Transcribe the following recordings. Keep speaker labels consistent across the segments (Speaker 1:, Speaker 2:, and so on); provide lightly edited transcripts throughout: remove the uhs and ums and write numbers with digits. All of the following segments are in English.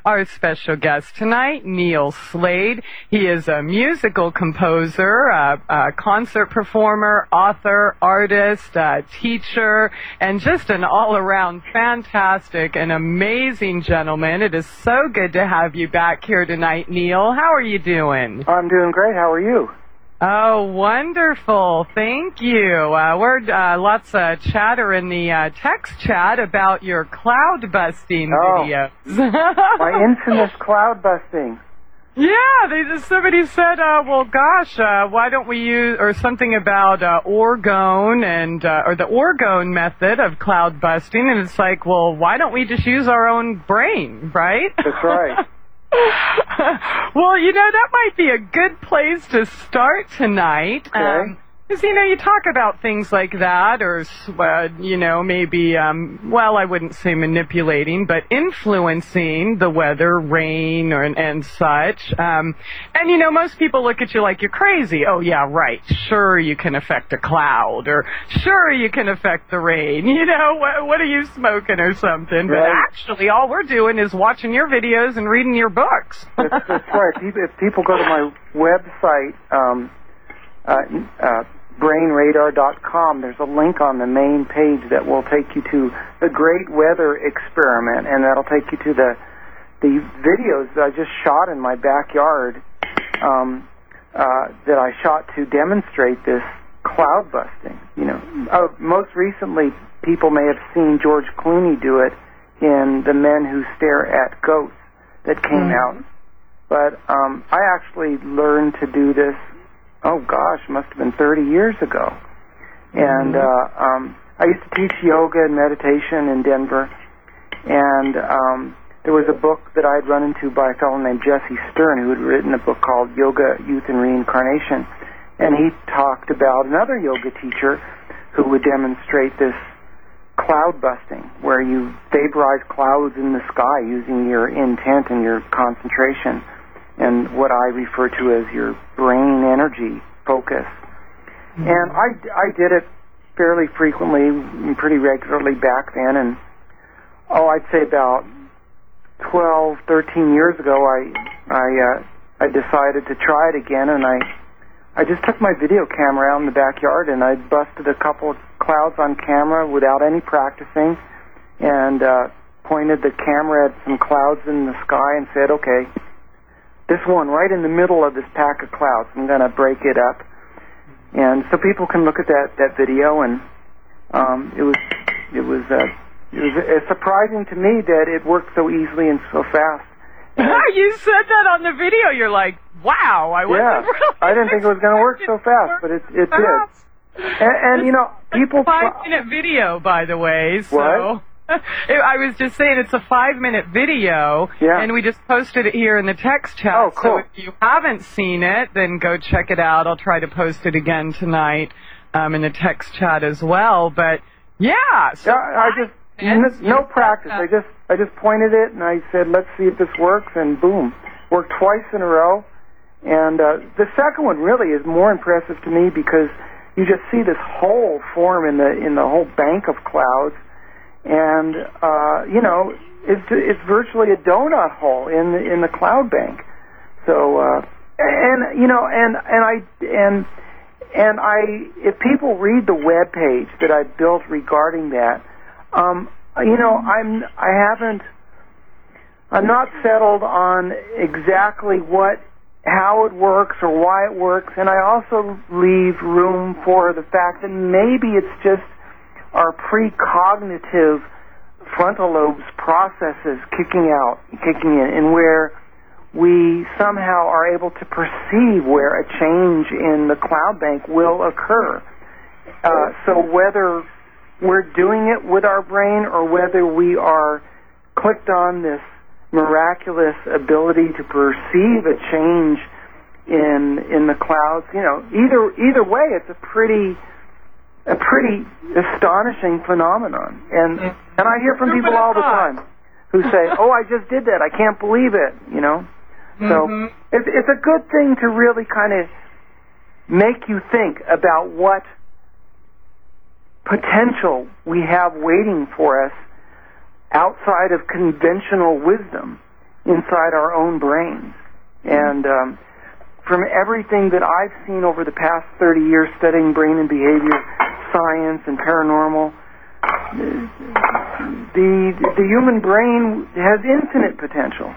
Speaker 1: our special guest tonight, Neil Slade. He is a musical composer, a concert performer, author, artist, teacher, and just an all-around fantastic and amazing gentleman. It is so good to have you back here tonight, Neil. How are you doing?
Speaker 2: I'm doing great. How are you?
Speaker 1: Oh, wonderful. Thank you. We're lots of chatter in the text chat about your cloud busting videos.
Speaker 2: My infamous cloud busting.
Speaker 1: Yeah, somebody said, well, gosh, why don't we use, or something about orgone and, or the orgone method of cloud busting, and it's like, well, why don't we just use our own brain, right?
Speaker 2: That's right.
Speaker 1: Well, that might be a good place to start tonight.
Speaker 2: Okay.
Speaker 1: Because, you talk about things like that, or, maybe, well, I wouldn't say manipulating, but influencing the weather, rain, and such. And, most people look at you like you're crazy. Oh, yeah, right. Sure, you can affect a cloud, or sure, you can affect the rain. What are you smoking or something?
Speaker 2: Right.
Speaker 1: But actually, all we're doing is watching your videos and reading your books.
Speaker 2: That's right. If people go to my website, brainradar.com, there's a link on the main page that will take you to the Great Weather Experiment, and that'll take you to the videos that I just shot in my backyard that I shot to demonstrate this cloud busting. Most recently, people may have seen George Clooney do it in The Men Who Stare at Goats that came out. But I actually learned to do this, must have been 30 years ago. And I used to teach yoga and meditation in Denver. And there was a book that I had run into by a fellow named Jesse Stern, who had written a book called Yoga, Youth, and Reincarnation. And he talked about another yoga teacher who would demonstrate this cloud busting, where you vaporize clouds in the sky using your intent and your concentration, and what I refer to as your brain energy focus. And I did it fairly frequently and pretty regularly back then, and I'd say about 12, 13 years ago I decided to try it again, and I just took my video camera out in the backyard and I busted a couple of clouds on camera without any practicing, and pointed the camera at some clouds in the sky and said, okay, this one right in the middle of this pack of clouds, I'm going to break it up. And so people can look at that video, and it was surprising to me that it worked so easily and so fast.
Speaker 1: You said that on the video. You're like, wow, I
Speaker 2: didn't think it was going to work so fast, but it did. And people...
Speaker 1: It's a 5-minute video, by the way. So.
Speaker 2: What?
Speaker 1: I was just saying it's a 5-minute video, and we just posted it here in the text chat.
Speaker 2: Oh, cool.
Speaker 1: So if you haven't seen it, then go check it out. I'll try to post it again tonight in the text chat as well. But so
Speaker 2: no practice. I just pointed it and I said, let's see if this works, and boom, worked twice in a row. And the second one really is more impressive to me because you just see this hole form in the whole bank of clouds. And it's virtually a donut hole in the cloud bank. So if people read the web page that I built regarding that, I'm not settled on exactly how it works or why it works, and I also leave room for the fact that maybe it's just our precognitive frontal lobes processes kicking in, and where we somehow are able to perceive where a change in the cloud bank will occur. So whether we're doing it with our brain or whether we are clicked on this miraculous ability to perceive a change in the clouds, either way, it's a pretty astonishing phenomenon. And I hear from people all the time who say, oh, I just did that, I can't believe it, So it's a good thing to really kind of make you think about what potential we have waiting for us outside of conventional wisdom. inside our own brains. And from everything that I've seen over the past 30 years studying brain and behavior science and paranormal, the human brain has infinite potential.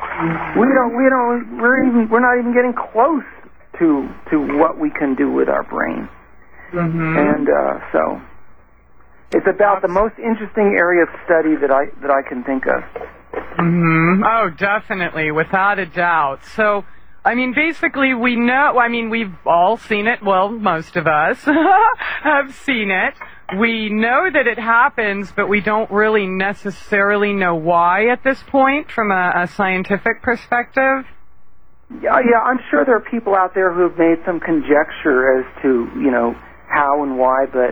Speaker 2: We're not even getting close to what we can do with our brain. And so it's about the most interesting area of study that I can think of.
Speaker 1: Oh, definitely, without a doubt. So, I mean, basically, we know, I mean, we've all seen it. Well, most of us have seen it. We know that it happens, but we don't really necessarily know why at this point from a scientific perspective.
Speaker 2: Yeah, I'm sure there are people out there who have made some conjecture as to, how and why, but,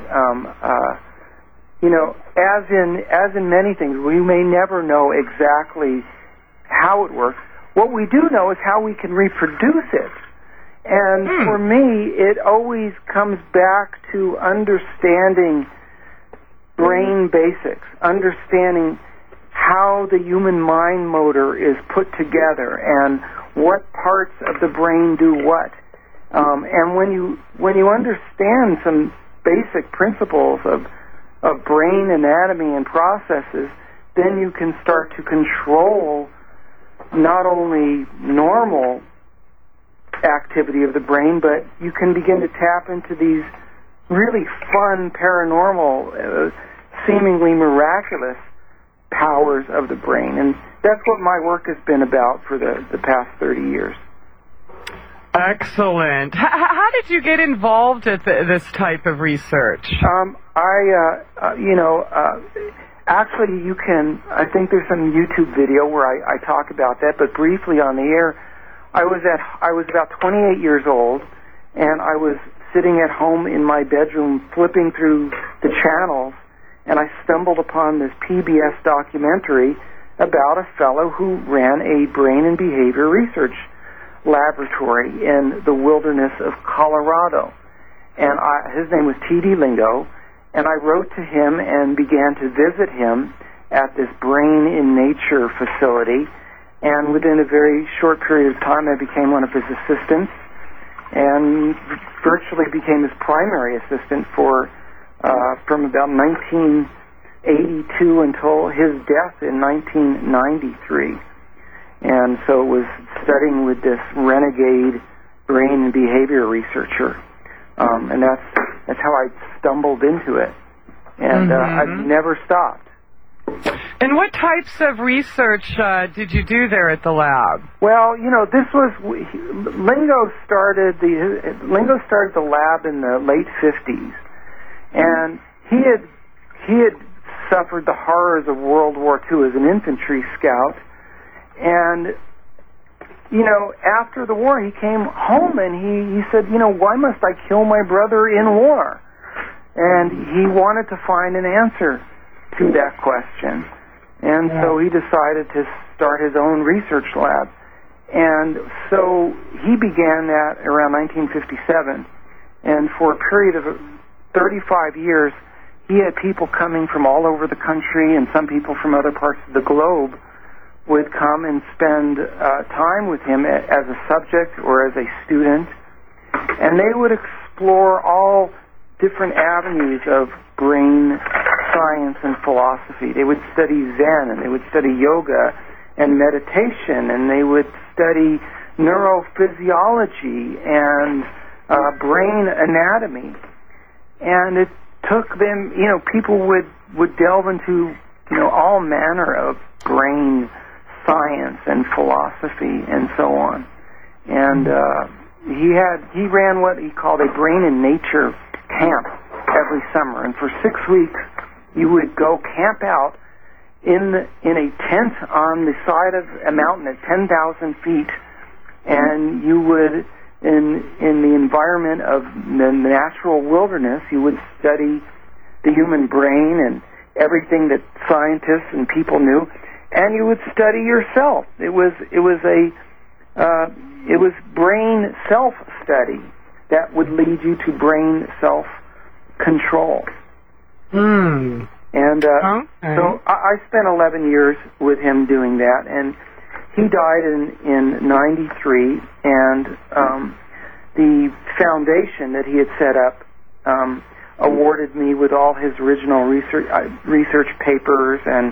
Speaker 2: as in many things, we may never know exactly how it works. What we do know is how we can reproduce it. And for me, it always comes back to understanding brain basics, understanding how the human mind motor is put together and what parts of the brain do what. And when you understand some basic principles of brain anatomy and processes, then you can start to control not only normal activity of the brain, but you can begin to tap into these really fun, paranormal, seemingly miraculous powers of the brain. And that's what my work has been about for the past 30 years.
Speaker 1: Excellent. How did you get involved with this type of research?
Speaker 2: Actually, you can, I think there's some YouTube video where I talk about that, but briefly on the air, I was about 28 years old, and I was sitting at home in my bedroom flipping through the channels, and I stumbled upon this PBS documentary about a fellow who ran a brain and behavior research laboratory in the wilderness of Colorado. And his name was T.D. Lingo, and I wrote to him and began to visit him at this Brain in Nature facility. And within a very short period of time, I became one of his assistants and virtually became his primary assistant from about 1982 until his death in 1993. And so it was studying with this renegade brain and behavior researcher. And that's how I stumbled into it. And I've never stopped.
Speaker 1: And what types of research did you do there at the lab?
Speaker 2: Well, this was Lingo started the lab in the late 50s, and he had suffered the horrors of World War II as an infantry scout, and after the war he came home and he said, why must I kill my brother in war? And he wanted to find an answer to that question. And so he decided to start his own research lab. And so he began that around 1957. And for a period of 35 years, he had people coming from all over the country, and some people from other parts of the globe would come and spend time with him as a subject or as a student. And they would explore all different avenues of brain science and philosophy. They would study Zen, and they would study yoga and meditation, and they would study neurophysiology and brain anatomy. And it took them, people would delve into, all manner of brain science and philosophy and so on. And he ran what he called a Brain in Nature camp every summer, and for 6 weeks you would go camp out in a tent on the side of a mountain at 10,000 feet, and you would in the environment of the natural wilderness, you would study the human brain and everything that scientists and people knew, and you would study yourself. It was brain self-study that would lead you to brain self-control. And so I spent 11 years with him doing that, and he died in '93, and the foundation that he had set up awarded me with all his original research papers, and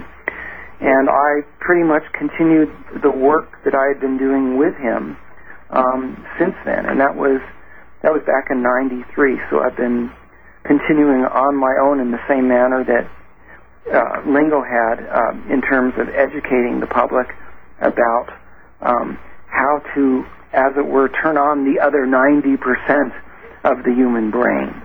Speaker 2: I pretty much continued the work that I had been doing with him since then, and that was back in '93. So I've been continuing on my own in the same manner that Lingo had in terms of educating the public about how to, as it were, turn on the other 90% of the human brain.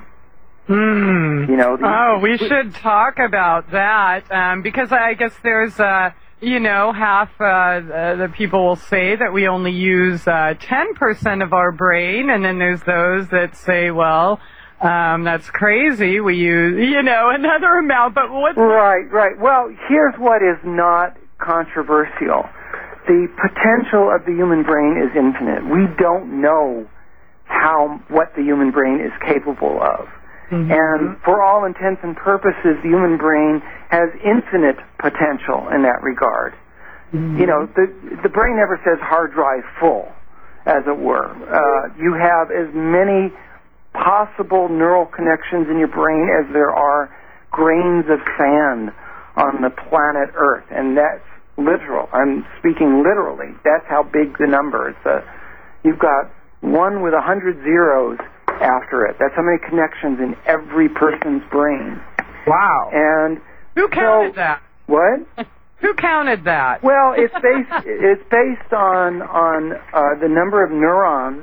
Speaker 2: You know.
Speaker 1: We should talk about that because I guess there's, half the people will say that we only use 10% of our brain, and then there's those that say, well, that's crazy. We use, another amount, but what?
Speaker 2: Right. Well, here's what is not controversial. The potential of the human brain is infinite. We don't know what the human brain is capable of. Mm-hmm. And for all intents and purposes, the human brain has infinite potential in that regard. Mm-hmm. You know, the brain never says hard drive full, as it were. You have as many possible neural connections in your brain as there are grains of sand on the planet Earth, and that's literal. I'm speaking literally. That's how big the number is. You've got 1 with 100 zeros after it. That's how many connections in every person's brain.
Speaker 1: Wow.
Speaker 2: And
Speaker 1: who counted that?
Speaker 2: What?
Speaker 1: Who counted that?
Speaker 2: Well, it's based on the number of neurons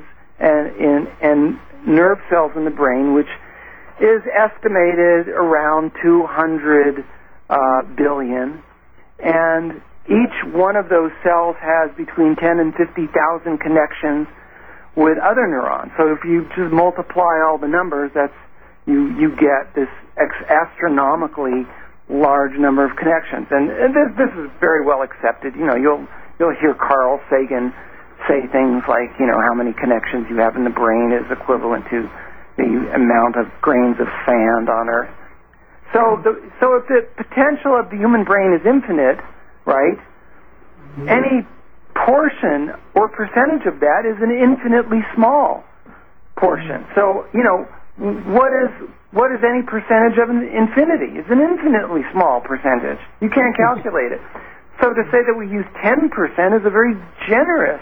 Speaker 2: and nerve cells in the brain, which is estimated around 200 billion, and each one of those cells has between 10 and 50,000 connections with other neurons. So if you just multiply all the numbers, you get this astronomically large number of connections. And this is very well accepted. You know, you'll hear Carl Sagan say things like, how many connections you have in the brain is equivalent to the amount of grains of sand on Earth. So if the potential of the human brain is infinite, right, any portion or percentage of that is an infinitely small portion. So, what is any percentage of an infinity? It's an infinitely small percentage. You can't calculate it. So to say that we use 10% is a very generous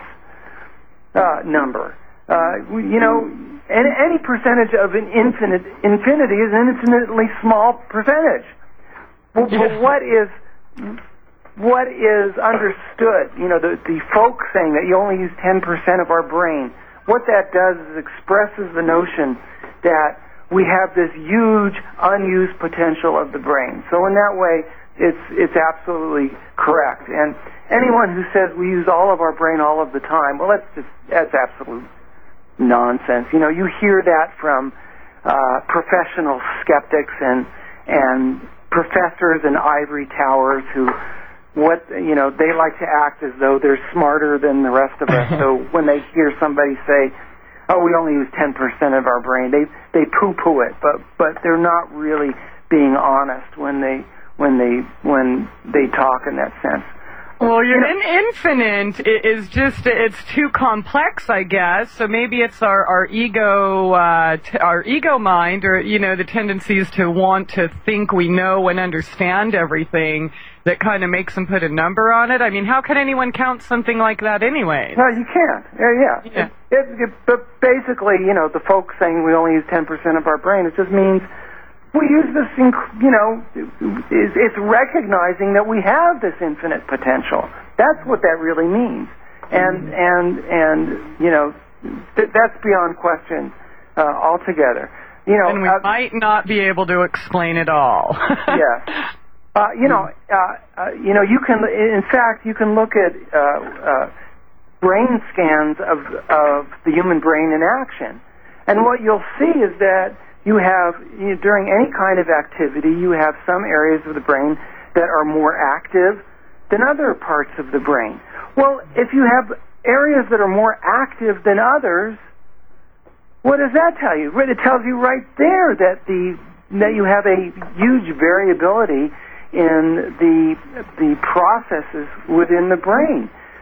Speaker 2: number. Any percentage of an infinity is an infinitely small percentage. Well, but what is understood, the folk saying that you only use 10% of our brain, what that does is expresses the notion that we have this huge unused potential of the brain. So in that way, it's absolutely correct. And anyone who says we use all of our brain all of the time, well, that's absolute nonsense. You hear that from professional skeptics and professors in ivory towers who they like to act as though they're smarter than the rest of us. So when they hear somebody say, "Oh, we only use 10% of our brain," they poo-poo it, but they're not really being honest when they talk in that sense.
Speaker 1: Well, infinite is just, it's too complex, I guess. So maybe it's our ego mind, or, the tendencies to want to think we know and understand everything that kind of makes them put a number on it. I mean, how can anyone count something like that anyway?
Speaker 2: No, you can't. Yeah. But basically, the folks saying we only use 10% of our brain, it just means we use this, it's recognizing that we have this infinite potential. That's what that really means. And that's beyond question altogether.
Speaker 1: And we might not be able to explain it all.
Speaker 2: Yeah. You can, in fact, you can look at brain scans of the human brain in action. And what you'll see is that you have, during any kind of activity, you have some areas of the brain that are more active than other parts of the brain. Well, if you have areas that are more active than others, what does that tell you? It tells you right there that you have a huge variability in the processes within the brain.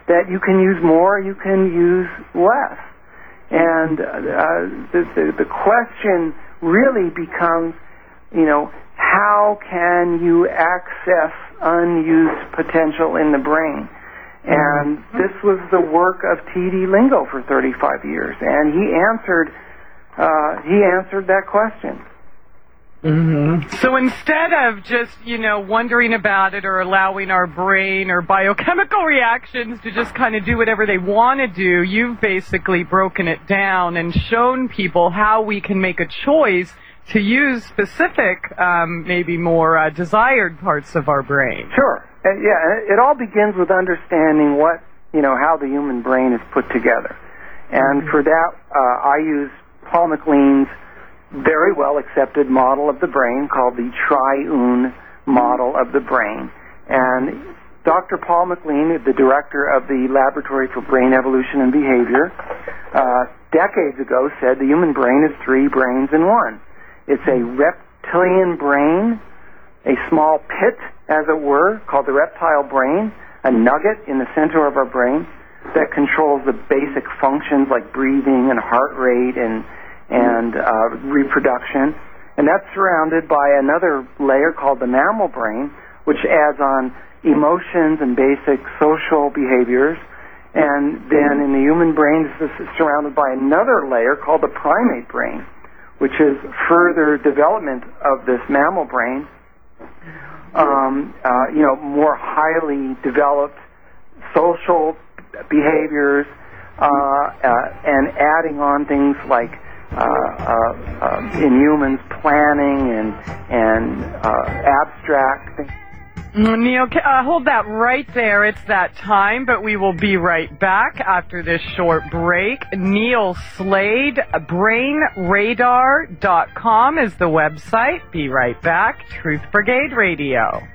Speaker 2: that you can use more, you can use less. And the question really becomes, how can you access unused potential in the brain? And this was the work of T.D. Lingo for 35 years, and he answered that question.
Speaker 1: Mm-hmm. So instead of just, wondering about it or allowing our brain or biochemical reactions to just kind of do whatever they want to do, you've basically broken it down and shown people how we can make a choice to use specific, maybe more desired parts of our brain.
Speaker 2: Sure. It all begins with understanding how the human brain is put together. And for that, I use Paul MacLean's very well accepted model of the brain called the triune model of the brain. And Dr. Paul MacLean, the director of the Laboratory for Brain Evolution and Behavior, decades ago said the human brain is 3 brains in one. It's a reptilian brain, a small pit, as it were, called the reptile brain, a nugget in the center of our brain that controls the basic functions like breathing and heart rate and reproduction. And that's surrounded by another layer called the mammal brain, which adds on emotions and basic social behaviors. And then in the human brain, this is surrounded by another layer called the primate brain, which is further development of this mammal brain. More highly developed social behaviors, and adding on things like in humans planning and abstract things.
Speaker 1: Neil, hold that right there. It's that time, but we will be right back after this short break. Neil Slade, BrainRadar.com is the website. Be right back. Truth Brigade Radio.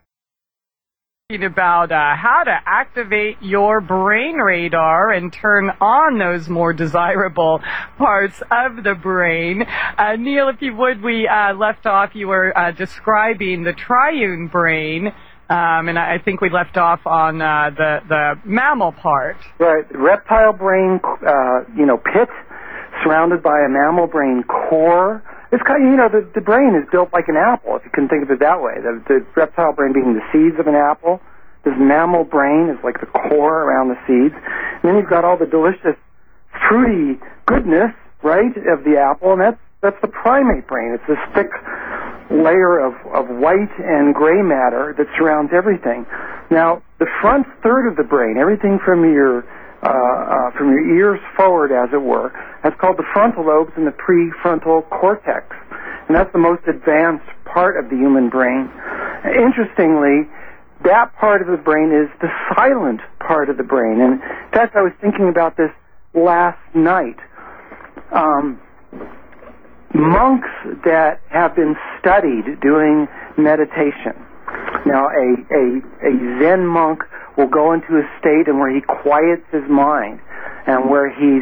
Speaker 1: About how to activate your brain radar and turn on those more desirable parts of the brain. Neil, if you would, we left off, you were describing the triune brain, and I think we left off on the mammal part.
Speaker 2: Right, reptile brain, pit, surrounded by a mammal brain core. It's kind of, the brain is built like an apple, if you can think of it that way. The reptile brain being the seeds of an apple. This mammal brain is like the core around the seeds. And then you've got all the delicious, fruity goodness, right, of the apple, and that's the primate brain. It's this thick layer of white and gray matter that surrounds everything. Now, the front third of the brain, everything from your ears forward, as it were, that's called the frontal lobes and the prefrontal cortex. And that's the most advanced part of the human brain. Interestingly, that part of the brain is the silent part of the brain. And in fact, I was thinking about this last night. Monks that have been studied doing meditation. Now, a Zen monk will go into a state in where he quiets his mind and where he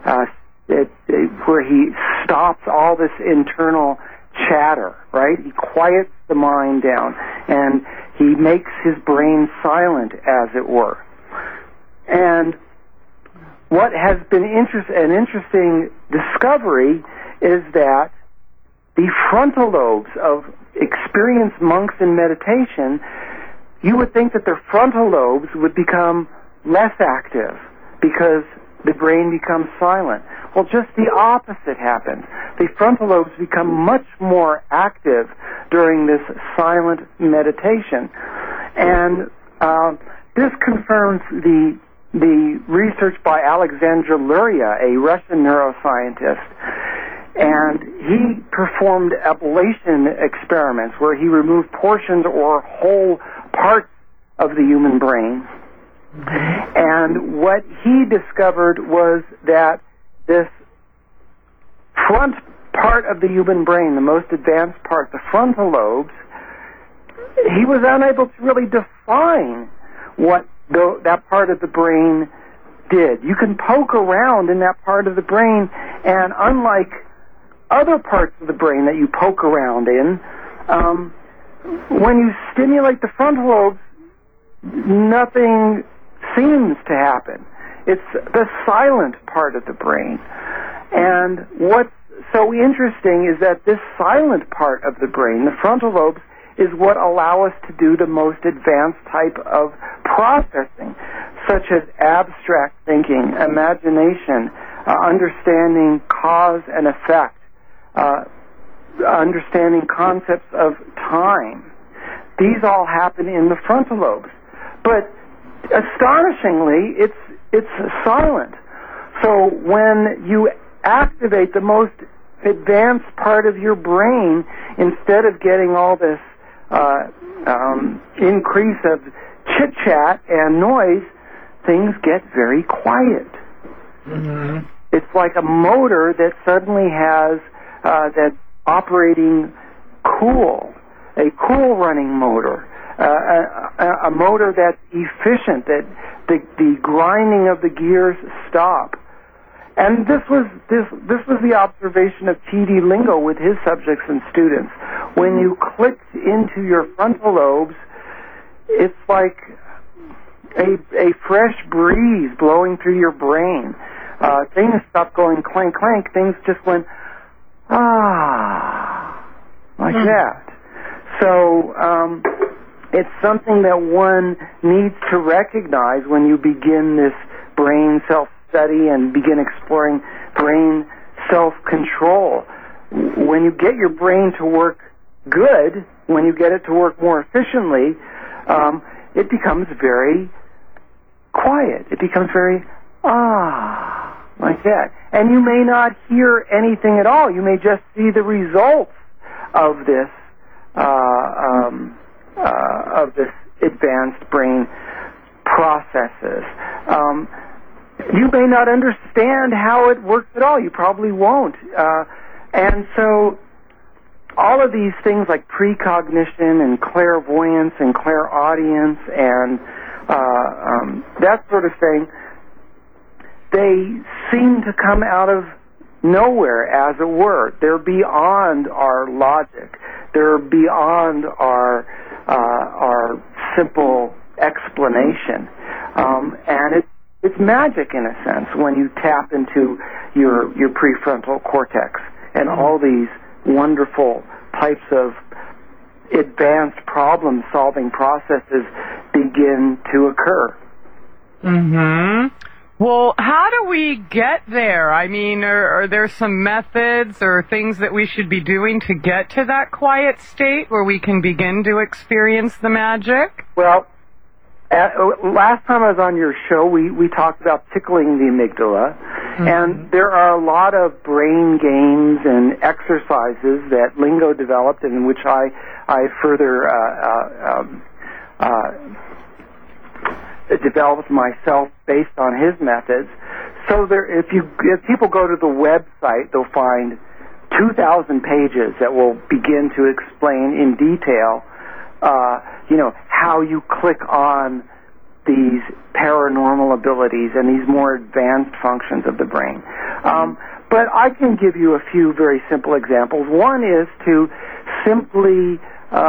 Speaker 2: stops all this internal chatter, right? He quiets the mind down and he makes his brain silent, as it were. And what has been an interesting discovery is that the frontal lobes of experienced monks in meditation, you would think that their frontal lobes would become less active because the brain becomes silent. Well, just the opposite happens. The frontal lobes become much more active during this silent meditation. And this confirms the research by Alexandra Luria, a Russian neuroscientist. And he performed ablation experiments where he removed portions or whole parts of the human brain. And what he discovered was that this front part of the human brain, the most advanced part, the frontal lobes, he was unable to really define what that part of the brain did. You can poke around in that part of the brain, and unlike other parts of the brain that you poke around in, when you stimulate the frontal lobes, nothing seems to happen. It's the silent part of the brain. And what's so interesting is that this silent part of the brain, the frontal lobes, is what allow us to do the most advanced type of processing, such as abstract thinking, imagination, understanding cause and effect, understanding concepts of time. These all happen in the frontal lobes. But astonishingly, it's silent. So when you activate the most advanced part of your brain, instead of getting all this increase of chit-chat and noise, things get very quiet. Mm-hmm. It's like a motor that suddenly has that operating cool, a cool running motor, a motor that's efficient, that the grinding of the gears stop. And this was the observation of T.D. Lingo with his subjects and students. When you clicked into your frontal lobes, it's like a fresh breeze blowing through your brain. Things stopped going clank, clank. Things just went, like that. So it's something that one needs to recognize when you begin this brain self-study and begin exploring brain self-control. When you get your brain to work good, when you get it to work more efficiently, it becomes very quiet. It becomes very, like that. And you may not hear anything at all. You may just see the results of this advanced brain processes. You may not understand how it works at all. You probably won't. And so all of these things like precognition and clairvoyance and clairaudience and that sort of thing, they seem to come out of nowhere, as it were. They're beyond our logic. They're beyond our simple explanation. And it's magic in a sense when you tap into your prefrontal cortex and all these wonderful types of advanced problem-solving processes begin to occur.
Speaker 1: Mm-hmm. Well, how do we get there? I mean, are there some methods or things that we should be doing to get to that quiet state where we can begin to experience the magic?
Speaker 2: Well, last time I was on your show, we talked about tickling the amygdala, and there are a lot of brain games and exercises that Lingo developed and in which I further developed myself based on his methods. So if people go to the website, they'll find 2,000 pages that will begin to explain in detail, how you click on these paranormal abilities and these more advanced functions of the brain. But I can give you a few very simple examples. One is to simply,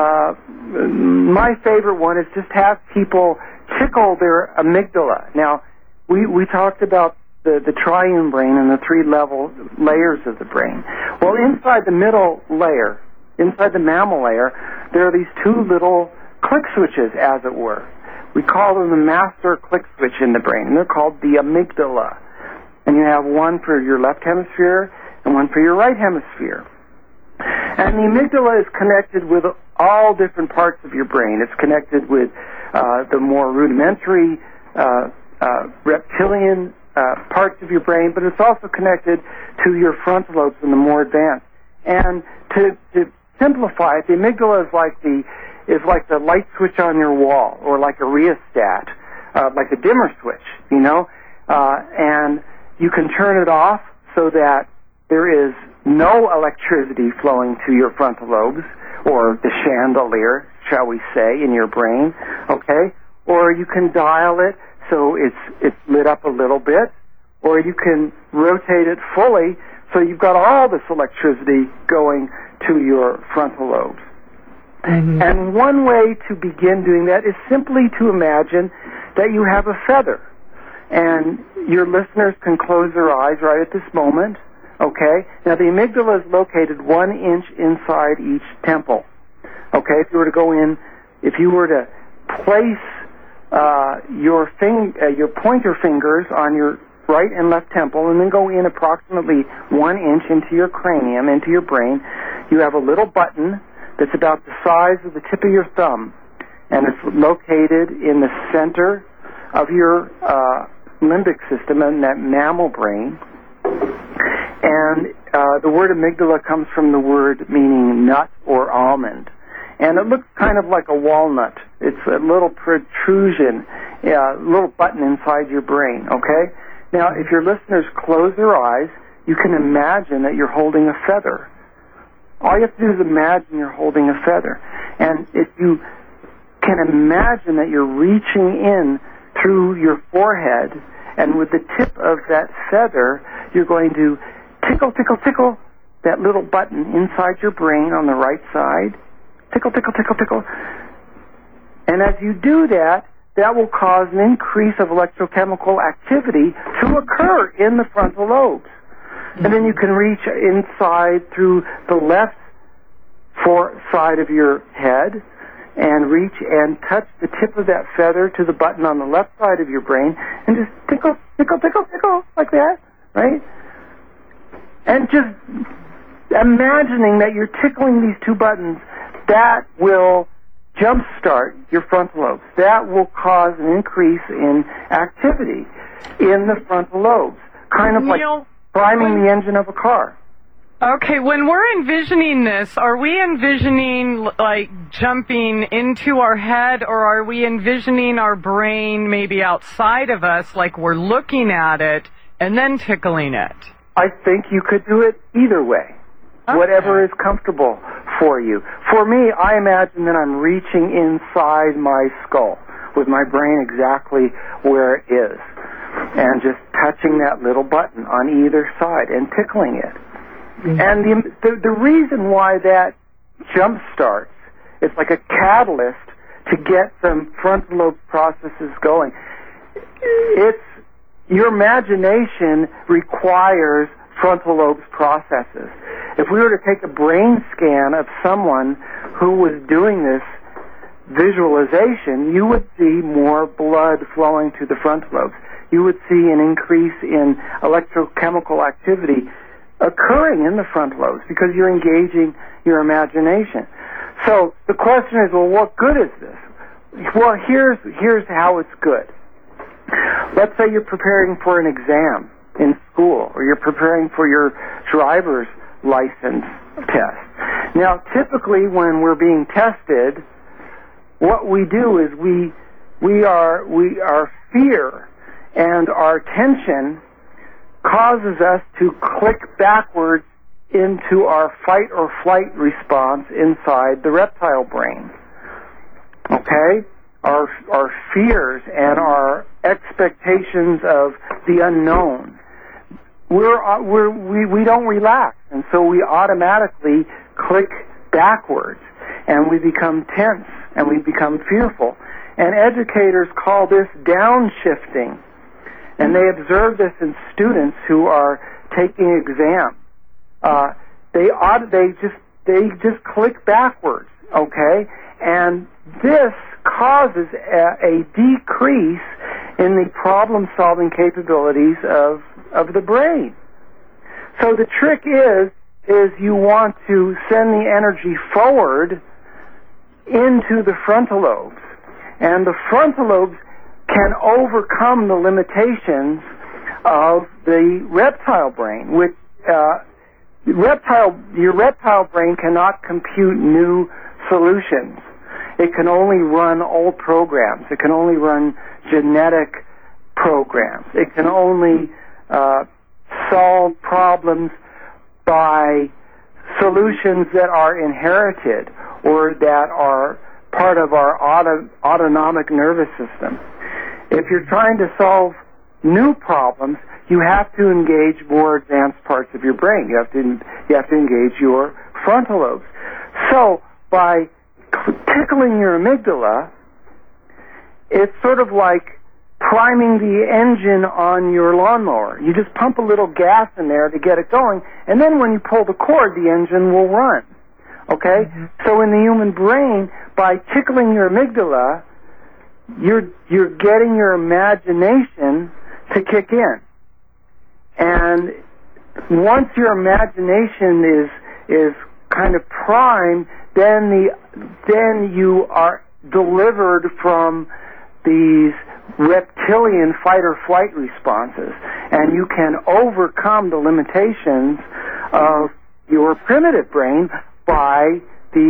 Speaker 2: my favorite one is just have people tickle their amygdala. Now, we talked about the triune brain and the three layers of the brain. Well, inside the middle layer, inside the mammal layer, there are these two little click switches, as it were. We call them the master click switch in the brain, and they're called the amygdala. And you have one for your left hemisphere and one for your right hemisphere. And the amygdala is connected with all different parts of your brain. It's connected with the more rudimentary reptilian parts of your brain, but it's also connected to your frontal lobes and the more advanced. And to simplify it, the amygdala is like the light switch on your wall, or like a rheostat, like a dimmer switch, and you can turn it off so that there is no electricity flowing to your frontal lobes, or the chandelier, shall we say, in your brain, okay? Or you can dial it so it's lit up a little bit, or you can rotate it fully so you've got all this electricity going to your frontal lobes. Mm-hmm. And one way to begin doing that is simply to imagine that you have a feather. And your listeners can close their eyes right at this moment. Okay? Now, the amygdala is located 1 inch inside each temple. Okay? If you were to place your pointer fingers on your right and left temple and then go in approximately 1 inch into your cranium, into your brain, you have a little button that's about the size of the tip of your thumb, and it's located in the center of your limbic system in that mammal brain. And the word amygdala comes from the word meaning nut or almond. And it looks kind of like a walnut. It's a little protrusion, a little button inside your brain, okay? Now, if your listeners close their eyes, you can imagine that you're holding a feather. All you have to do is imagine you're holding a feather. And if you can imagine that you're reaching in through your forehead, and with the tip of that feather, you're going to tickle, tickle, tickle that little button inside your brain on the right side. Tickle, tickle, tickle, tickle. And as you do that, that will cause an increase of electrochemical activity to occur in the frontal lobes. And then you can reach inside through the left side of your head and reach and touch the tip of that feather to the button on the left side of your brain and just tickle, tickle, tickle, tickle, like that, right? And just imagining that you're tickling these two buttons, that will jumpstart your frontal lobes. That will cause an increase in activity in the frontal lobes, kind of like priming the engine of a car.
Speaker 1: Okay, when we're envisioning this, are we envisioning like jumping into our head, or are we envisioning our brain maybe outside of us, like we're looking at it and then tickling it?
Speaker 2: I think you could do it either way. Okay. Whatever is comfortable for you. For me, I imagine that I'm reaching inside my skull with my brain exactly where it is and just touching that little button on either side and tickling it. Mm-hmm. And the reason why that jump starts, it's like a catalyst to get some frontal lobe processes going. Your imagination requires frontal lobes processes. If we were to take a brain scan of someone who was doing this visualization, you would see more blood flowing to the frontal lobes. You would see an increase in electrochemical activity occurring in the frontal lobes because you're engaging your imagination. So the question is, well, what good is this? Well, here's how it's good. Let's say you're preparing for an exam in school, or you're preparing for your driver's license test. Now, typically when we're being tested, what we do is our fear and our tension causes us to click backwards into our fight or flight response inside the reptile brain. Okay? Our fears and our expectations of the unknown. We don't relax, and so we automatically click backwards, and we become tense, and we become fearful. And educators call this downshifting, and they observe this in students who are taking exams. They just click backwards, okay? And this causes a decrease in the problem-solving capabilities of the brain. So the trick is you want to send the energy forward into the frontal lobes. And the frontal lobes can overcome the limitations of the reptile brain, which your reptile brain cannot compute new solutions. It can only run old programs. It can only run genetic programs. It can only solve problems by solutions that are inherited or that are part of our autonomic nervous system. If you're trying to solve new problems, you have to engage more advanced parts of your brain. You have to engage your frontal lobes. So by tickling your amygdala, it's sort of like priming the engine on your lawnmower. You just pump a little gas in there to get it going, and then when you pull the cord, the engine will run. Okay? Mm-hmm. So in the human brain, by tickling your amygdala, you're getting your imagination to kick in. And once your imagination is kind of primed, then you are delivered from these reptilian fight or flight responses, and you can overcome the limitations of your primitive brain by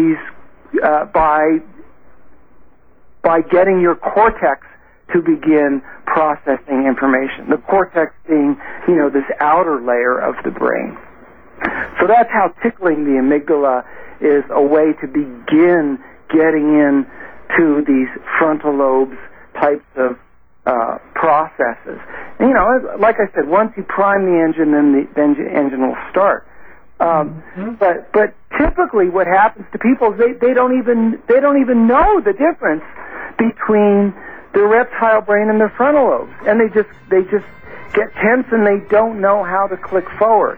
Speaker 2: getting your cortex to begin processing information. The cortex being, this outer layer of the brain. So that's how tickling the amygdala is a way to begin getting in to these frontal lobes types of processes. And, like I said, once you prime the engine, then the engine will start. But typically, what happens to people is they don't even know the difference between their reptile brain and their frontal lobes, and they just get tense and they don't know how to click forward.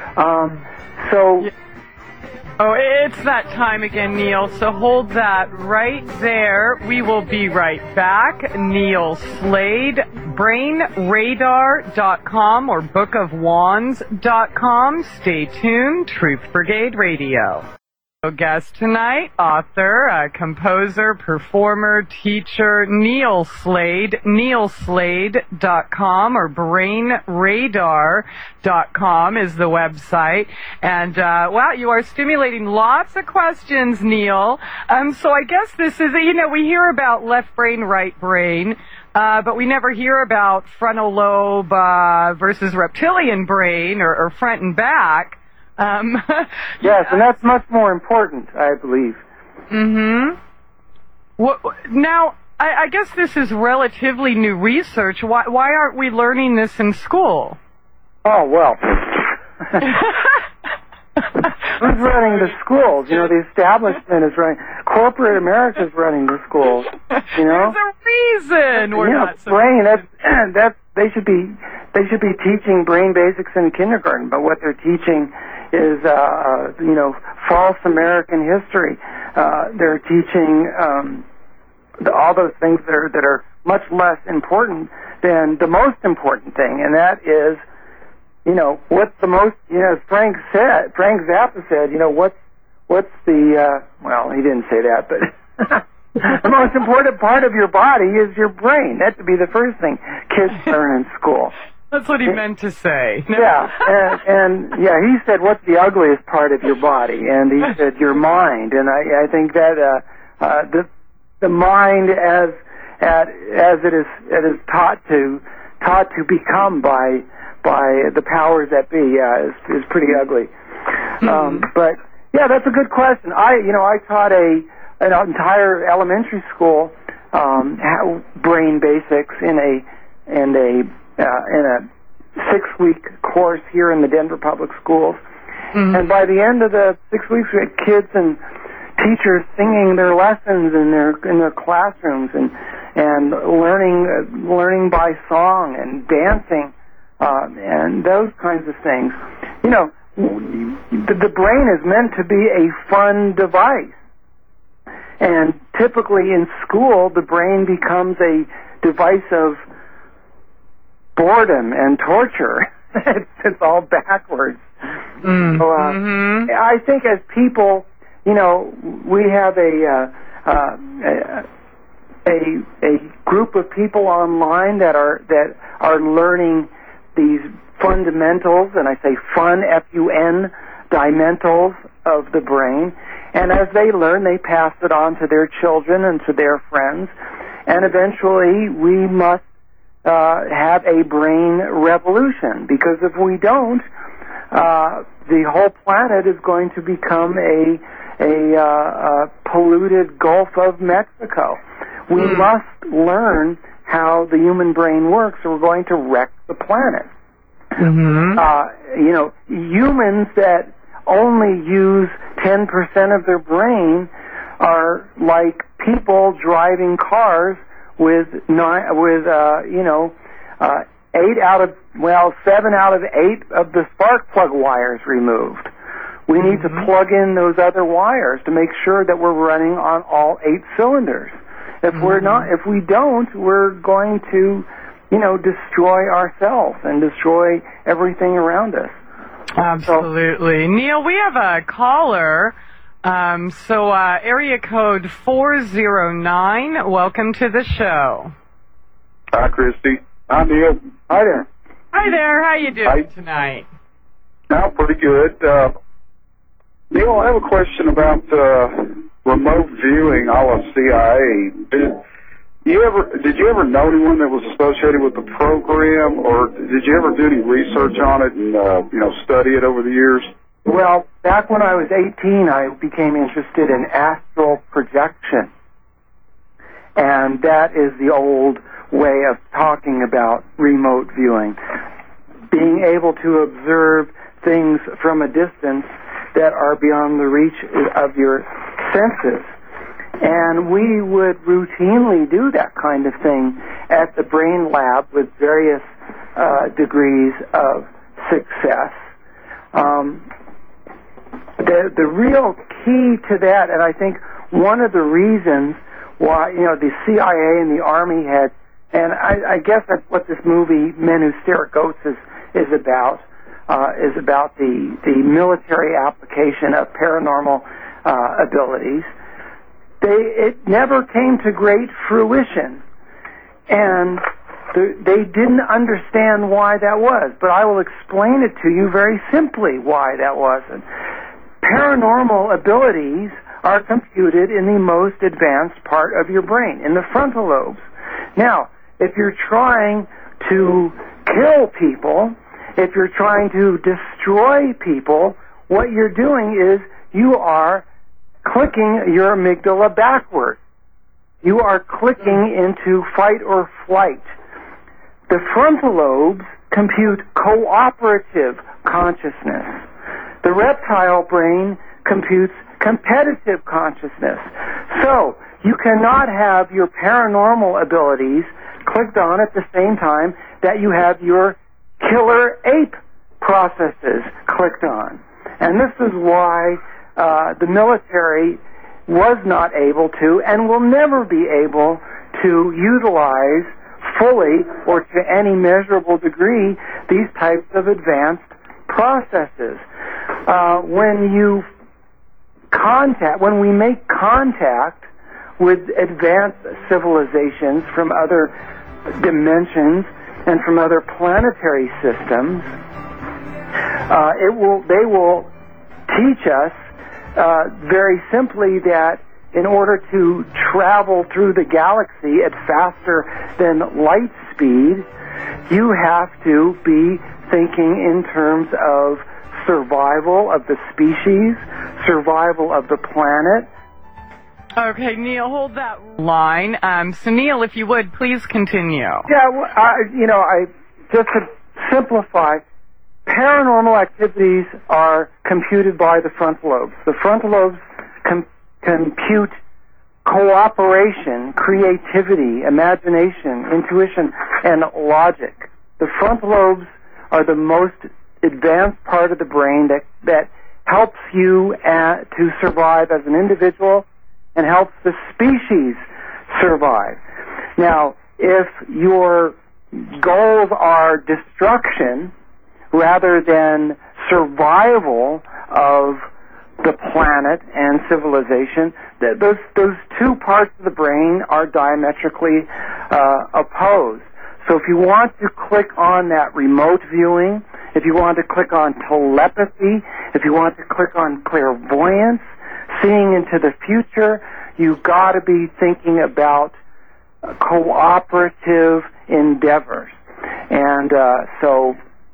Speaker 1: Oh, it's that time again, Neil, so hold that right there. We will be right back. Neil Slade, BrainRadar.com or BookOfWands.com. Stay tuned, Truth Brigade Radio. Guest tonight, author, composer, performer, teacher, Neil Slade, neilslade.com or brainradar.com is the website. And, wow, you are stimulating lots of questions, Neil. So I guess this is, we hear about left brain, right brain, but we never hear about frontal lobe, versus reptilian brain or front and back.
Speaker 2: Yes, and that's much more important, I believe.
Speaker 1: Now, I guess this is relatively new research. Why aren't we learning this in school?
Speaker 2: Oh, well. Who's running the schools? The establishment is running. Corporate America is running the schools.
Speaker 1: There's a reason we're not.
Speaker 2: Brain. That's they should be teaching brain basics in kindergarten, but what they're teaching is false American history. They're teaching all those things that are much less important than the most important thing, and that is, what's the most, as Frank Zappa said, what's the, well, he didn't say that, but the most important part of your body is your brain. That should be the first thing kids learn in school.
Speaker 1: That's what he meant to say.
Speaker 2: Yeah, and he said, what's the ugliest part of your body? And he said, your mind. And I think that the mind as it is taught to become by the powers that be, is pretty ugly. But yeah, that's a good question. I taught an entire elementary school brain basics in a 6-week course here in the Denver Public Schools. And by the end of the 6 weeks, we had kids and teachers singing their lessons in their classrooms and learning by song and dancing and those kinds of things. The brain is meant to be a fun device, and typically in school, the brain becomes a device of boredom and torture. It's all backwards. So, I think as people, we have a group of people online that are learning these fundamentals, and I say fun, F-U-N, dimentals of the brain. And as they learn, they pass it on to their children and to their friends. And eventually, we must have a brain revolution, because if we don't, the whole planet is going to become a polluted Gulf of Mexico. We must learn how the human brain works, or we're going to wreck the planet. Humans that only use 10% of their brain are like people driving cars with 7 out of 8 of the spark plug wires removed. We need to plug in those other wires to make sure that we're running on all 8 cylinders. If we don't, we're going to, destroy ourselves and destroy everything around us.
Speaker 1: Absolutely. So, Neil, we have a caller. Area code 409, welcome to the show.
Speaker 3: Hi, Christy. Hi, Neil.
Speaker 2: Hi there.
Speaker 1: Hi there. How you doing tonight?
Speaker 3: Now, pretty good. Neil, I have a question about remote viewing a la CIA. Did you ever know anyone that was associated with the program, or did you ever do any research on it and study it over the years?
Speaker 2: Well, back when I was 18, I became interested in astral projection, and that is the old way of talking about remote viewing, being able to observe things from a distance that are beyond the reach of your senses. And we would routinely do that kind of thing at the Brain Lab with various degrees of success. The real key to that, and I think one of the reasons why, the CIA and the Army had, and I guess that's what this movie, Men Who Stare at Goats, is about the military application of paranormal abilities. It never came to great fruition, and they didn't understand why that was. But I will explain it to you very simply why that wasn't. Paranormal abilities are computed in the most advanced part of your brain, in the frontal lobes. Now, if you're trying to kill people, if you're trying to destroy people, what you're doing is you are clicking your amygdala backward. You are clicking into fight or flight. The frontal lobes compute cooperative consciousness. The reptile brain computes competitive consciousness. So, you cannot have your paranormal abilities clicked on at the same time that you have your killer ape processes clicked on. And this is why the military was not able to and will never be able to utilize fully or to any measurable degree these types of advanced processes. When we make contact with advanced civilizations from other dimensions and from other planetary systems, they will teach us very simply that in order to travel through the galaxy at faster than light speed, you have to be thinking in terms of survival of the species, survival of the planet.
Speaker 1: Okay, Neil, hold that line. So, Neil, if you would, please continue.
Speaker 2: Yeah, just to simplify, paranormal activities are computed by the frontal lobes. The frontal lobes compute cooperation, creativity, imagination, intuition, and logic. The frontal lobes are the most advanced part of the brain that helps you to survive as an individual and helps the species survive. Now, if your goals are destruction rather than survival of the planet and civilization, those two parts of the brain are diametrically opposed. So if you want to click on that remote viewing, if you want to click on telepathy, if you want to click on clairvoyance, seeing into the future, you've got to be thinking about cooperative endeavors. And so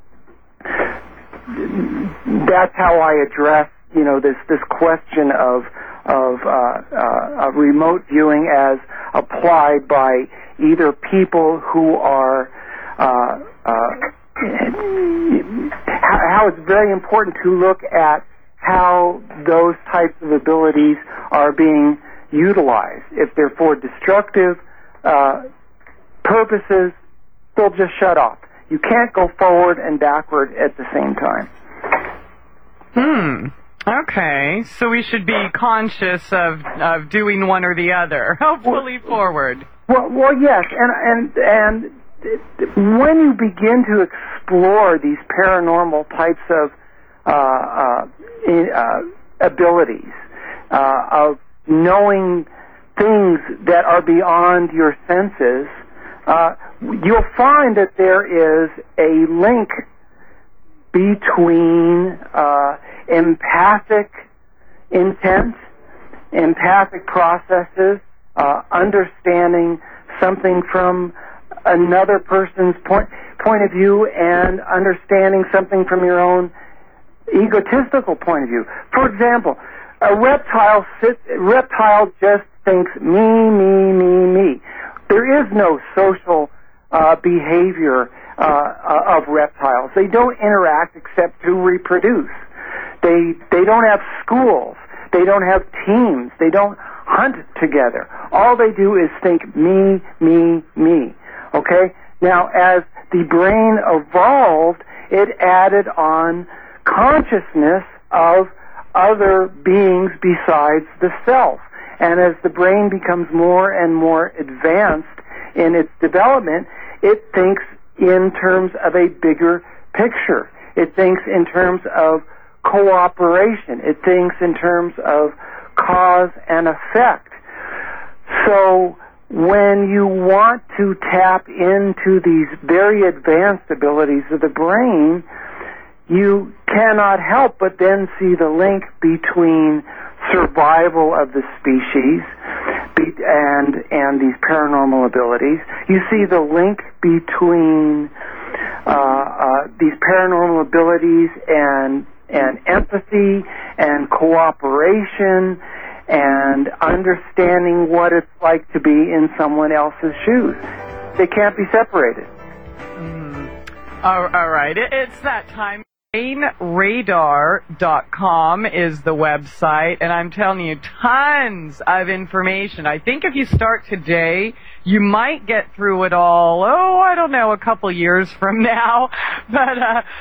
Speaker 2: that's how I address, this question of remote viewing as applied by either people who are how it's very important to look at how those types of abilities are being utilized. If they're for destructive purposes, they'll just shut off. You can't go forward and backward at the same time.
Speaker 1: Okay, so we should be conscious of doing one or the other, hopefully forward.
Speaker 2: Well, yes, and when you begin to explore these paranormal types of abilities, of knowing things that are beyond your senses, you'll find that there is a link between empathic intent, empathic processes, understanding something from another person's point of view, and understanding something from your own egotistical point of view. For example, a reptile just thinks me. There is no social behavior of reptiles. They don't interact except to reproduce. They don't have schools. They don't have teams. They don't hunt together. All they do is think me. Okay? Now, as the brain evolved, it added on consciousness of other beings besides the self. And as the brain becomes more and more advanced in its development, it thinks in terms of a bigger picture. It thinks in terms of cooperation. It thinks in terms of cause and effect. So when you want to tap into these very advanced abilities of the brain, you cannot help but then see the link between survival of the species and these paranormal abilities. You see the link between these paranormal abilities and empathy and cooperation and understanding what it's like to be in someone else's shoes. They can't be separated.
Speaker 1: All right. It's that time. BrainRadar.com is the website, and I'm telling you, tons of information. I think if you start today, you might get through it all, I don't know, a couple years from now, but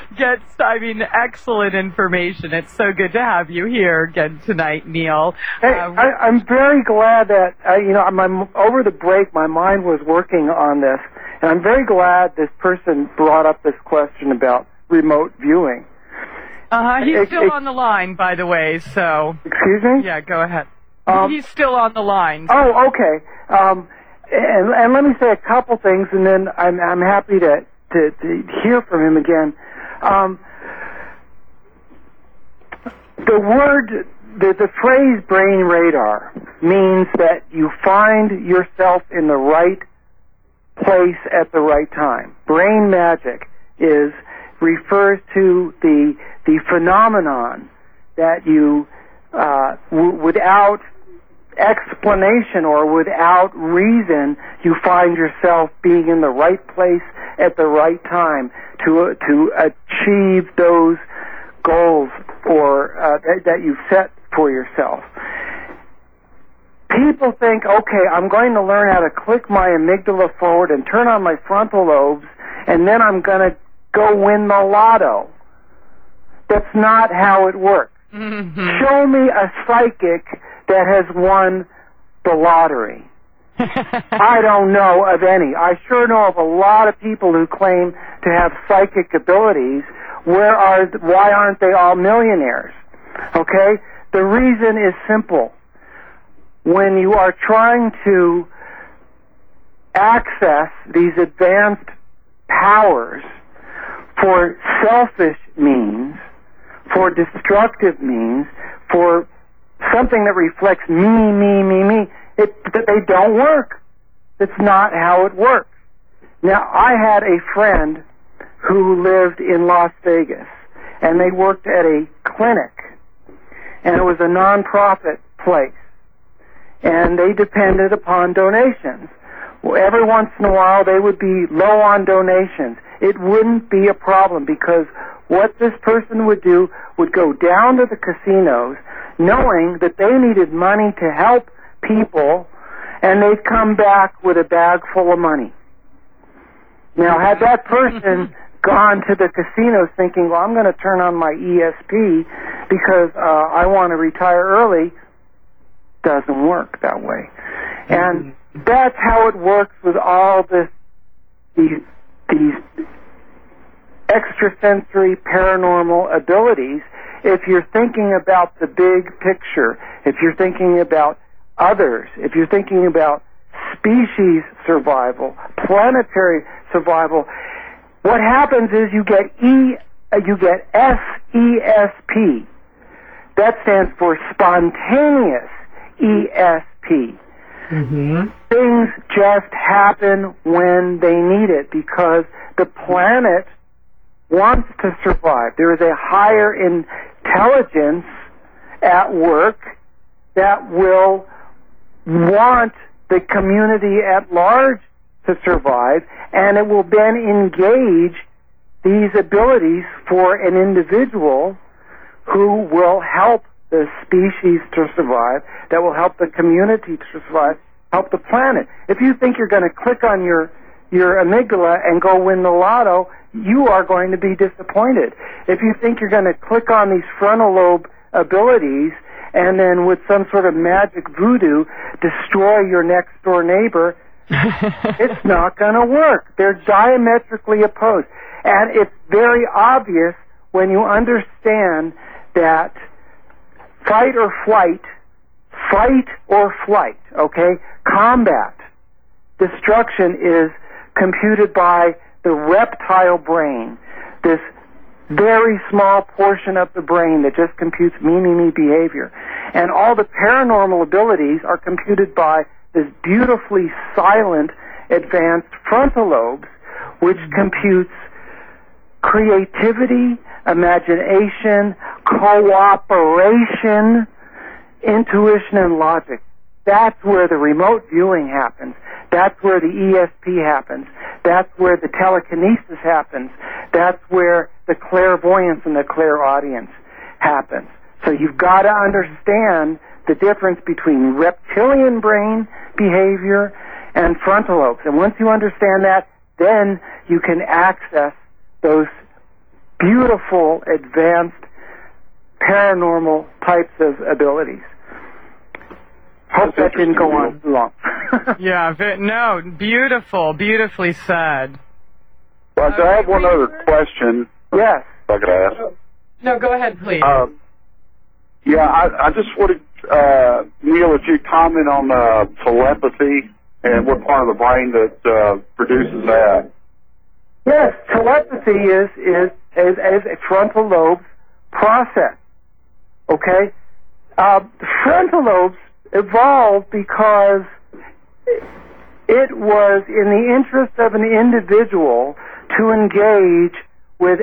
Speaker 1: excellent information. It's so good to have you here again tonight, Neil.
Speaker 2: Hey, I'm very glad that, over the break, my mind was working on this, and I'm very glad this person brought up this question about remote viewing.
Speaker 1: He's still on the line, by the way, so...
Speaker 2: Excuse me?
Speaker 1: Yeah, go ahead. He's still on the line.
Speaker 2: Oh, okay. And let me say a couple things, and then I'm happy to hear from him again. The phrase brain radar means that you find yourself in the right place at the right time. Brain magic refers to the phenomenon that you, without explanation or without reason, you find yourself being in the right place at the right time to achieve those goals or that you've set for yourself. People think, okay, I'm going to learn how to click my amygdala forward and turn on my frontal lobes, and then I'm going to go win the lotto. That's not how it works. Mm-hmm. Show me a psychic that has won the lottery. I don't know of any. I sure know of a lot of people who claim to have psychic abilities. Why aren't they all millionaires? Okay? The reason is simple. When you are trying to access these advanced powers for selfish means, for destructive means, for something that reflects me, they don't work. It's not how it works. Now, I had a friend who lived in Las Vegas, and they worked at a clinic, and it was a non-profit place, and they depended upon donations. Well, every once in a while, they would be low on donations. It wouldn't be a problem because what this person would do would go down to the casinos knowing that they needed money to help people, and they'd come back with a bag full of money. Now, had that person gone to the casinos thinking, well, I'm going to turn on my ESP because I want to retire early, doesn't work that way. And that's how it works with all these extrasensory paranormal abilities. If you're thinking about the big picture, if you're thinking about others, if you're thinking about species survival, planetary survival, what happens is you get SESP. That stands for spontaneous ESP.
Speaker 1: Mm-hmm.
Speaker 2: Things just happen when they need it because the planet wants to survive. There is a higher intelligence at work that will want the community at large to survive, and it will then engage these abilities for an individual who will help the species to survive, that will help the community to survive, help the planet. If you think you're going to click on your amygdala and go win the lotto, you are going to be disappointed. If you think you're going to click on these frontal lobe abilities and then with some sort of magic voodoo destroy your next door neighbor, it's not going to work. They're diametrically opposed. And it's very obvious when you understand that fight or flight, okay? Combat, destruction is computed by the reptile brain, this very small portion of the brain that just computes me behavior. And all the paranormal abilities are computed by this beautifully silent, advanced frontal lobes, which computes creativity, imagination, cooperation, intuition, and logic. That's where the remote viewing happens. That's where the ESP happens. That's where the telekinesis happens. That's where the clairvoyance and the clairaudience happens. So you've got to understand the difference between reptilian brain behavior and frontal lobes. And once you understand that, then you can access those beautiful, advanced, paranormal types of abilities. Hope that didn't go on too long.
Speaker 1: Yeah, no, beautifully said.
Speaker 3: Well, so I have one other question.
Speaker 2: Yes.
Speaker 3: If I could ask.
Speaker 1: No, go ahead, please.
Speaker 3: Yeah, I just wanted, Neil, if you'd comment on telepathy and what part of the brain that produces that.
Speaker 2: Yes, telepathy is a frontal lobe process. Okay? Frontal lobes evolved because it was in the interest of an individual to engage with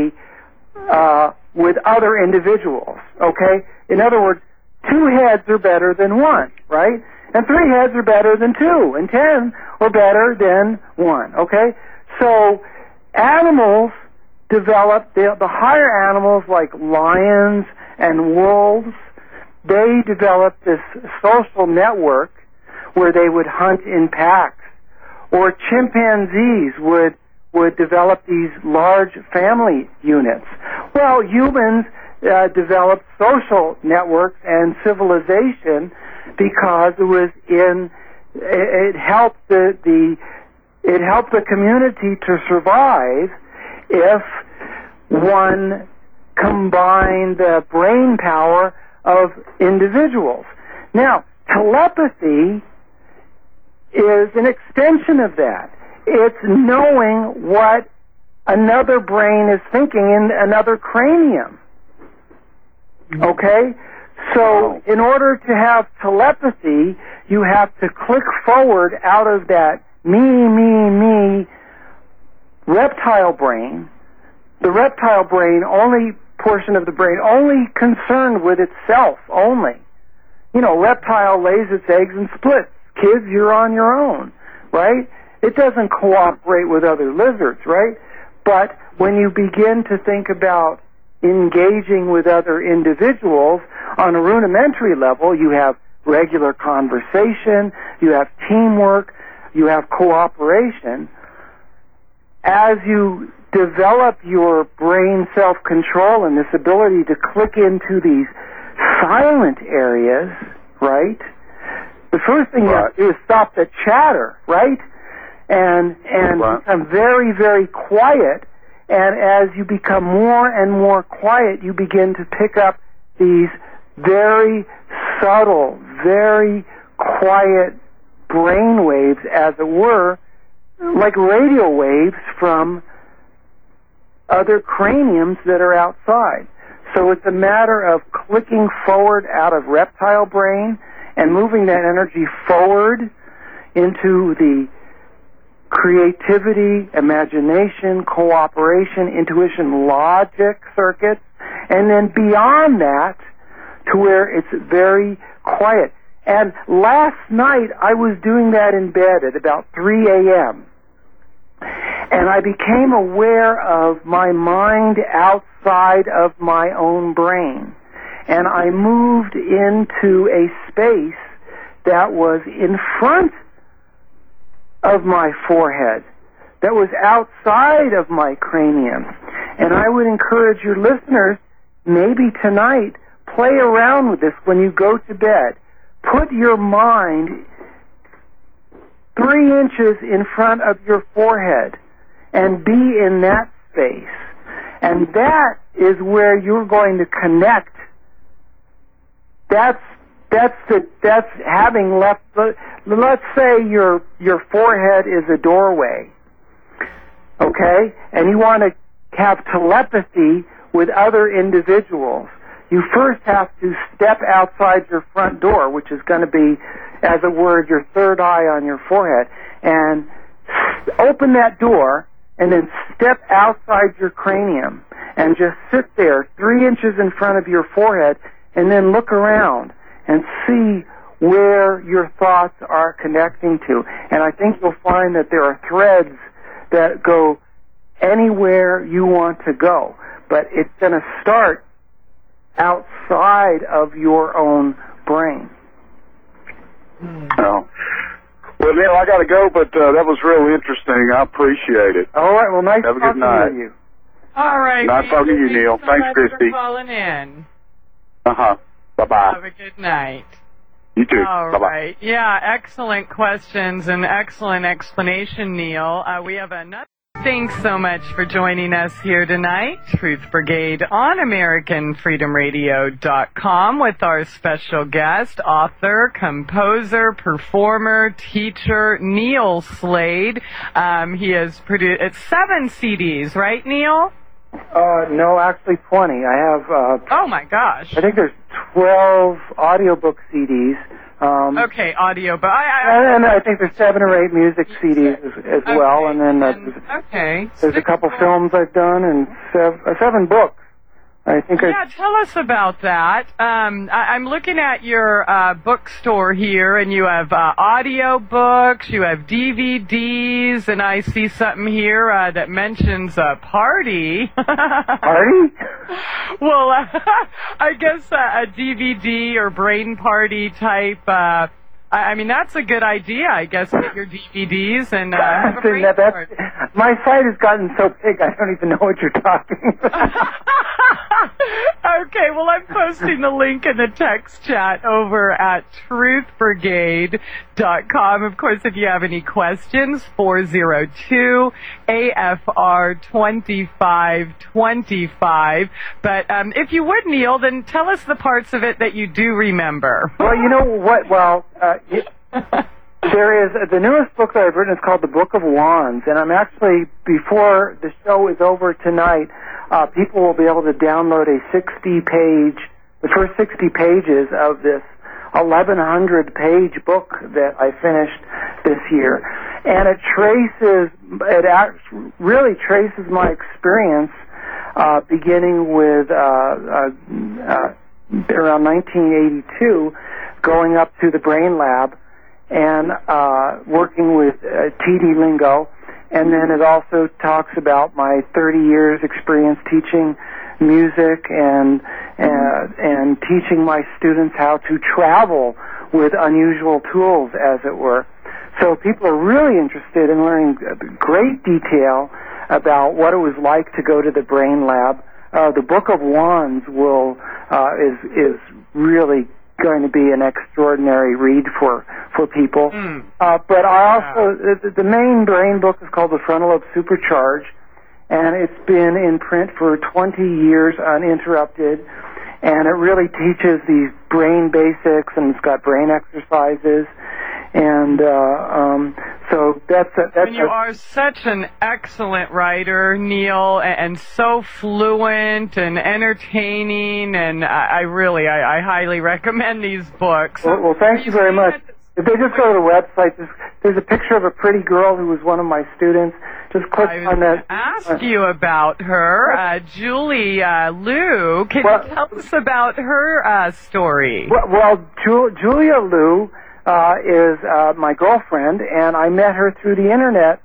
Speaker 2: with other individuals. Okay? In other words, 2 heads are better than 1, right? And 3 heads are better than 2, and 10 are better than 1. Okay? So animals developed, the higher animals like lions and wolves, they developed this social network where they would hunt in packs. Or chimpanzees would develop these large family units. Well, humans developed social networks and civilization because it helped the community to survive if one combined the brain power of individuals. Now, telepathy is an extension of that. It's knowing what another brain is thinking in another cranium. Okay? So, in order to have telepathy, you have to click forward out of that me reptile brain. The reptile brain, portion of the brain, only concerned with itself only. You know, reptile lays its eggs and splits. Kids, you're on your own, right? It doesn't cooperate with other lizards, right? But when you begin to think about engaging with other individuals on a rudimentary level, you have regular conversation, you have teamwork, you have cooperation. As you develop your brain self-control and this ability to click into these silent areas, right? The first thing you have to do is stop the chatter, right? And become very, very quiet. And as you become more and more quiet, you begin to pick up these very subtle, very quiet brain waves, as it were, like radio waves from other craniums that are outside. So it's a matter of clicking forward out of reptile brain and moving that energy forward into the creativity, imagination, cooperation, intuition, logic circuits, and then beyond that to where it's very quiet. And last night I was doing that in bed at about 3 a.m. And I became aware of my mind outside of my own brain. And I moved into a space that was in front of my forehead, that was outside of my cranium. And I would encourage your listeners, maybe tonight, play around with this when you go to bed. Put your mind 3 inches in front of your forehead and be in that space. And that is where you're going to connect. That's having left. Let's say your forehead is a doorway, okay, and you want to have telepathy with other individuals. You first have to step outside your front door, which is going to be, as it were, your third eye on your forehead, and open that door, and then step outside your cranium, and just sit there 3 inches in front of your forehead, and then look around and see where your thoughts are connecting to. And I think you'll find that there are threads that go anywhere you want to go. But it's going to start outside of your own brain.
Speaker 3: Oh. Well, Neil, I got to go, but that was really interesting. I appreciate it.
Speaker 2: All right. Well, nice
Speaker 3: Have a
Speaker 2: talking
Speaker 3: good night.
Speaker 2: to you.
Speaker 1: All right.
Speaker 3: Nice talking to you, Neil.
Speaker 1: So
Speaker 3: Thanks,
Speaker 1: much
Speaker 3: Christy.
Speaker 1: for calling in.
Speaker 3: Bye-bye.
Speaker 1: Have a good night.
Speaker 3: You too.
Speaker 1: All
Speaker 3: Bye-bye.
Speaker 1: right. Yeah, excellent questions and excellent explanation, Neil. We have another. Thanks so much for joining us here tonight, Truth Brigade on AmericanFreedomRadio.com with our special guest, author, composer, performer, teacher, Neil Slade. He has produced, it's 7 CDs, right, Neil?
Speaker 2: No, actually 20. I have,
Speaker 1: Oh my gosh.
Speaker 2: I think there's 12 audiobook CDs.
Speaker 1: Okay, audio, but
Speaker 2: And I think there's 7 or 8 music CDs as well, and then there's a couple films I've done and 7 books. I think.
Speaker 1: Yeah, tell us about that. I'm looking at your bookstore here, and you have audio books, you have DVDs, and I see something here that mentions a party.
Speaker 2: Party?
Speaker 1: Well, I guess a DVD or brain party type. I mean, that's a good idea, I guess, get your DVDs and have a brain party.
Speaker 2: My site has gotten so big, I don't even know what you're talking about.
Speaker 1: Okay, well, I'm posting the link in the text chat over at truthbrigade.com. Of course, if you have any questions, 402-AFR-2525. But if you would, Neil, then tell us the parts of it that you do remember.
Speaker 2: Well, you know what? Well, there is the newest book that I've written is called The Book of Wands, and I'm actually, before the show is over tonight, people will be able to download the first 60 pages of this 1,100-page book that I finished this year, and it really traces my experience beginning with around 1982, going up to the Brain Lab and working with TD Lingo. And then it also talks about my 30 years experience teaching music and teaching my students how to travel with unusual tools, as it were. So people are really interested in learning great detail about what it was like to go to the Brain Lab. The Book of Wands is really going to be an extraordinary read for people. But I also, the main brain book is called The Frontal Lobe Supercharge, and it's been in print for 20 years uninterrupted, and it really teaches these brain basics, and it's got brain exercises. And so that's
Speaker 1: and you are such an excellent writer, Neil, and so fluent and entertaining, and I highly recommend these books.
Speaker 2: Well, thank you very much. If they just go to the website, there's a picture of a pretty girl who was one of my students. Just click on that.
Speaker 1: I was ask you about her, Julie Liu. Can you tell us about her story?
Speaker 2: Well, Julia Liu is my girlfriend, and I met her through the internet.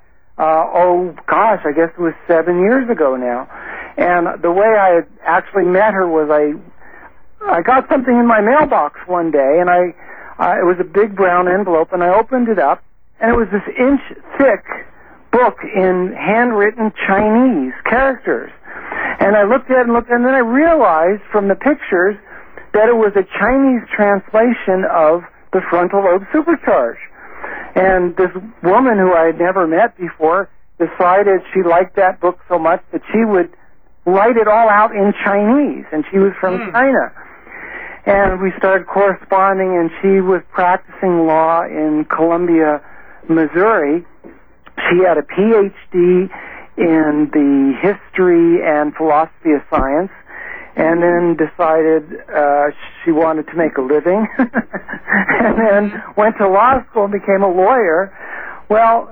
Speaker 2: I guess it was 7 years ago now. And the way I had actually met her was I got something in my mailbox one day, and it was a big brown envelope, and I opened it up, and it was this inch-thick book in handwritten Chinese characters. And I looked at it and then I realized from the pictures that it was a Chinese translation of The Frontal Lobe Supercharge. And this woman who I had never met before decided she liked that book so much that she would write it all out in Chinese, and she was from China. And we started corresponding, and she was practicing law in Columbia, Missouri. She had a PhD in the history and philosophy of science, and then decided she wanted to make a living, and then went to law school and became a lawyer. Well,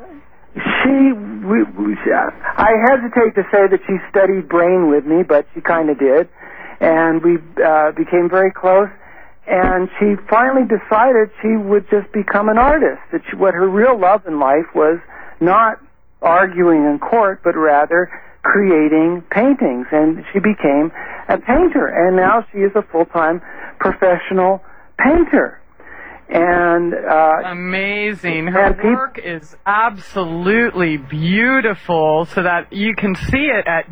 Speaker 2: I hesitate to say that she studied brain with me, but she kind of did, and we became very close. And she finally decided she would just become an artist. That what her real love in life was not arguing in court, but rather creating paintings. And she became a painter, and now she is a full-time professional painter. And
Speaker 1: amazing. Her work is absolutely beautiful, so that you can see it at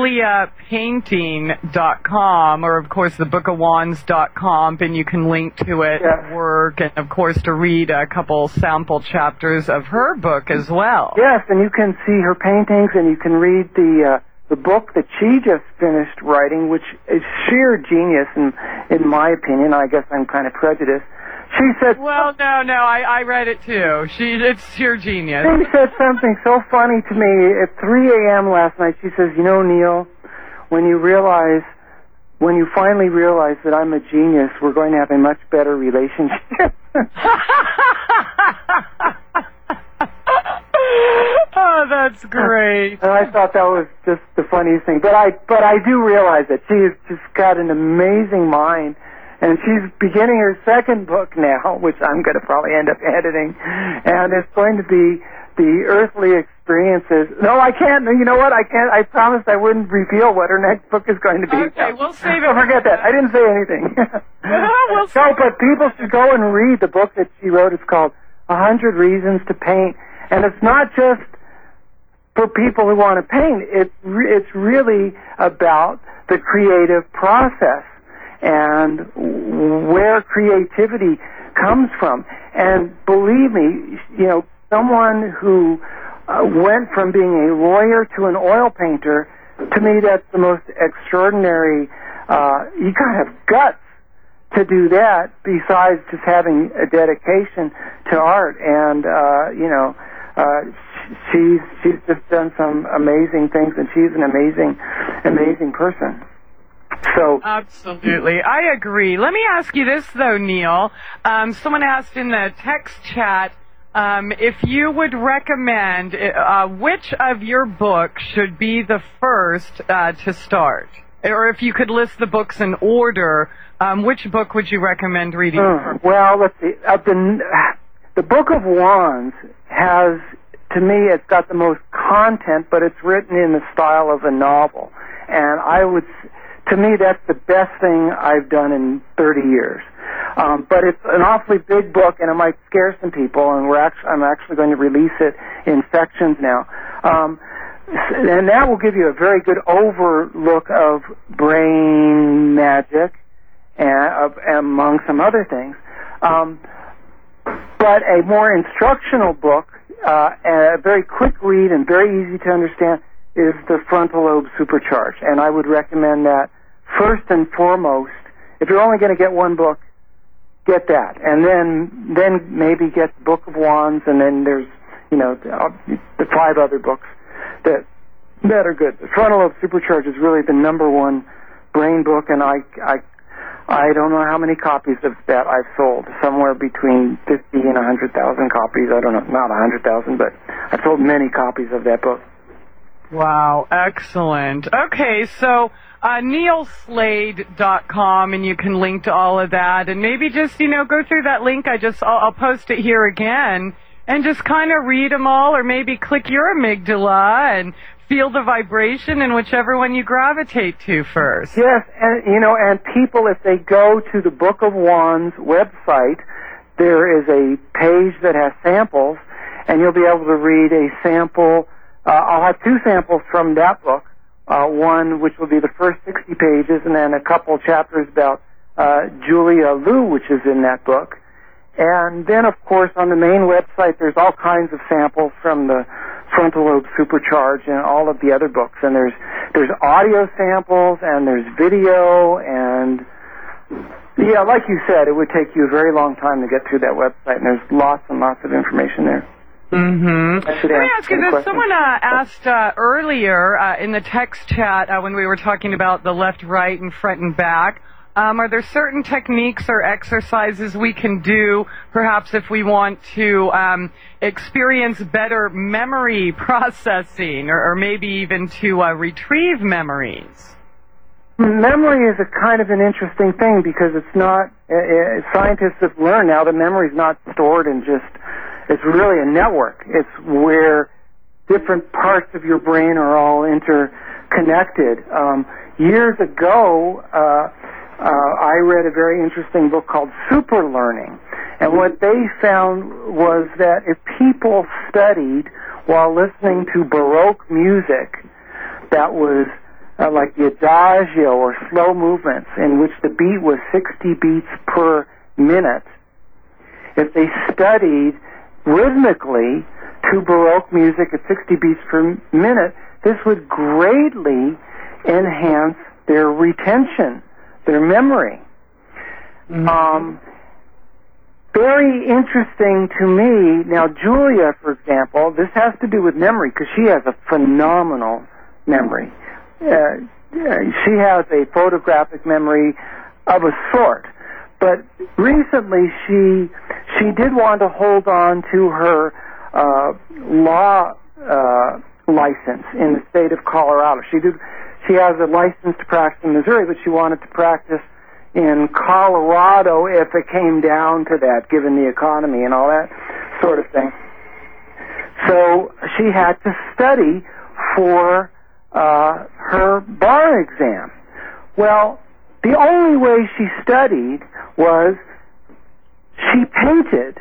Speaker 1: juliapainting.com, or of course thebookofwands.com, and you can link to it, work, and of course to read a couple sample chapters of her book as well.
Speaker 2: Yes, and you can see her paintings, and you can read the book that she just finished writing, which is sheer genius in my opinion. I guess I'm kind of prejudiced. She said...
Speaker 1: Well, no, I read it too. It's sheer genius.
Speaker 2: She said something so funny to me at 3 a.m. last night. She says, you know, Neil, when you finally realize that I'm a genius, we're going to have a much better relationship.
Speaker 1: Oh, that's great.
Speaker 2: And I thought that was just the funniest thing. But I do realize that she has just got an amazing mind. And she's beginning her second book now, which I'm going to probably end up editing. And it's going to be the earthly experiences. No, I can't. You know what? I can't. I promised I wouldn't reveal what her next book is going to be.
Speaker 1: Okay, we'll save it.
Speaker 2: Oh, forget that. I didn't say anything. But people should go and read the book that she wrote. It's called 100 Reasons to Paint. And it's not just for people who want to paint. It's really about the creative process and where creativity comes from. And believe me, you know, someone who went from being a lawyer to an oil painter, to me that's the most extraordinary. You gotta have guts to do that, besides just having a dedication to art. And she's just done some amazing things, and she's an amazing person. So
Speaker 1: absolutely, I agree. Let me ask you this though, Neil. Someone asked in the text chat if you would recommend which of your books should be the first to start, or if you could list the books in order, which book would you recommend reading first?
Speaker 2: Well, let's see. The Book of Wands has, to me, it's got the most content, but it's written in the style of a novel, and to me, that's the best thing I've done in 30 years. But it's an awfully big book, and it might scare some people, and I'm actually going to release it in sections now. And that will give you a very good overlook of brain magic, and among some other things. But a more instructional book, a very quick read and very easy to understand, is The Frontal Lobe Supercharged. And I would recommend that first and foremost. If you're only going to get one book, get that. And then maybe get Book of Wands, and then there's, the 5 other books that are good. The Frontal Lobe Supercharged is really the number one brain book, and I don't know how many copies of that I've sold. Somewhere between 50 and 100,000 copies. I don't know, not 100,000, but I've sold many copies of that book.
Speaker 1: Wow, excellent. Okay, so neilslade.com, and you can link to all of that, and maybe just, go through that link. I'll post it here again, and just kind of read them all, or maybe click your amygdala and feel the vibration in whichever one you gravitate to first.
Speaker 2: Yes, and and people, if they go to the Book of Wands website, there is a page that has samples, and you'll be able to read a sample. I'll have 2 samples from that book. One which will be the first 60 pages, and then a couple chapters about Julia Liu, which is in that book. And then, of course, on the main website, there's all kinds of samples from the Frontal Lobe Supercharged and all of the other books. And there's audio samples, and there's video, and yeah, like you said, it would take you a very long time to get through that website, and there's lots and lots of information there.
Speaker 1: Mm-hmm. Let me ask you this. Someone asked earlier in the text chat when we were talking about the left, right, and front and back, are there certain techniques or exercises we can do, perhaps if we want to experience better memory processing, or maybe even to retrieve memories?
Speaker 2: Memory is a kind of an interesting thing, because it's not, scientists have learned now that memory is not stored in just, it's really a network. It's where different parts of your brain are all interconnected. Years ago, I read a very interesting book called Super Learning, and what they found was that if people studied while listening to Baroque music that was like the adagio or slow movements in which the beat was 60 beats per minute, if they studied rhythmically to Baroque music at 60 beats per minute, this would greatly enhance their retention, their memory. Mm-hmm. Very interesting to me. Now, Julia, for example, this has to do with memory, because she has a phenomenal memory. She has a photographic memory of a sort. But recently, she did want to hold on to her law license in the state of Colorado. She has a license to practice in Missouri, but she wanted to practice in Colorado if it came down to that, given the economy and all that sort of thing. So she had to study for her bar exam. Well, the only way she studied was she painted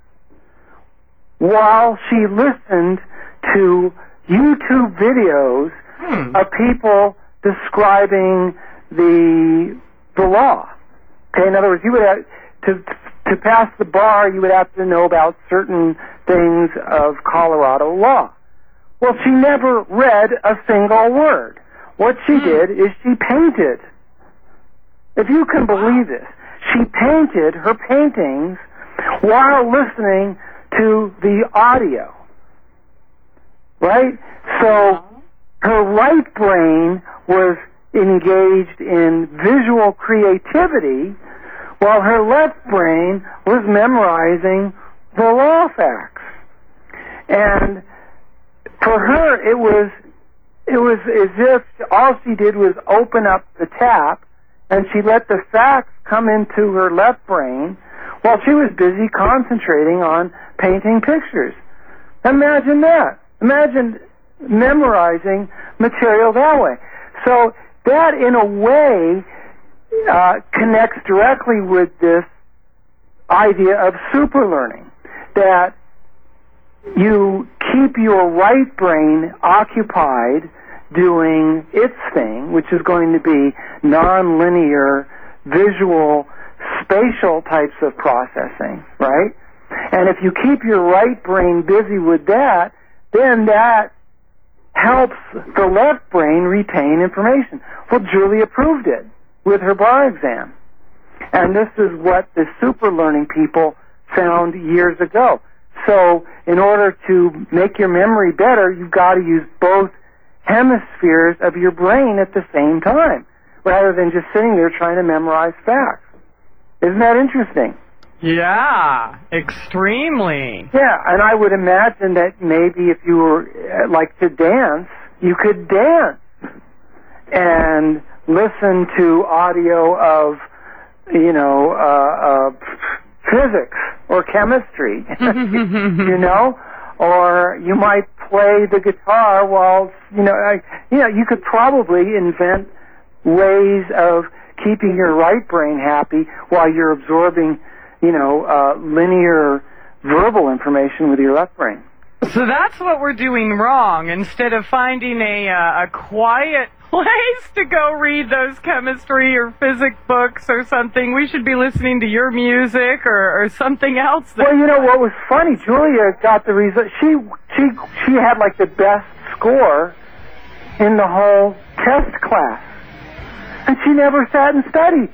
Speaker 2: while she listened to YouTube videos of people describing the law. Okay, in other words, you would have to pass the bar, you would have to know about certain things of Colorado law. Well, she never read a single word. What she did is she painted. If you can believe this, she painted her paintings while listening to the audio. Right? So her right brain was engaged in visual creativity, while her left brain was memorizing the law facts. And for her, it was as if all she did was open up the tap, and she let the facts come into her left brain while she was busy concentrating on painting pictures. Imagine that. Imagine memorizing material that way. So that, in a way, connects directly with this idea of super learning, that you keep your right brain occupied doing its thing, which is going to be nonlinear, visual, spatial types of processing, right? And if you keep your right brain busy with that, then that helps the left brain retain information. Well, Julia proved it with her bar exam. And this is what the super learning people found years ago. So in order to make your memory better, you've got to use both hemispheres of your brain at the same time, rather than just sitting there trying to memorize facts. Isn't that interesting?
Speaker 1: Yeah, extremely.
Speaker 2: Yeah, and I would imagine that maybe if you were like to dance, you could dance and listen to audio of, physics or chemistry, you know, or you might play the guitar while, you could probably invent ways of keeping your right brain happy while you're absorbing, linear verbal information with your left brain.
Speaker 1: So that's what we're doing wrong. Instead of finding a quiet place to go read those chemistry or physics books or something, we should be listening to your music or something else.
Speaker 2: Well, what was funny, Julia got the result. She had like the best score in the whole test class, and she never sat and studied.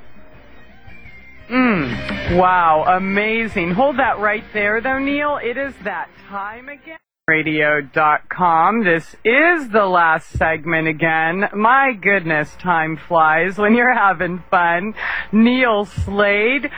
Speaker 1: Wow, amazing. Hold that right there, though, Neil. It is that time again. Radio.com. This is the last segment again. My goodness, time flies when you're having fun. Neil Slade,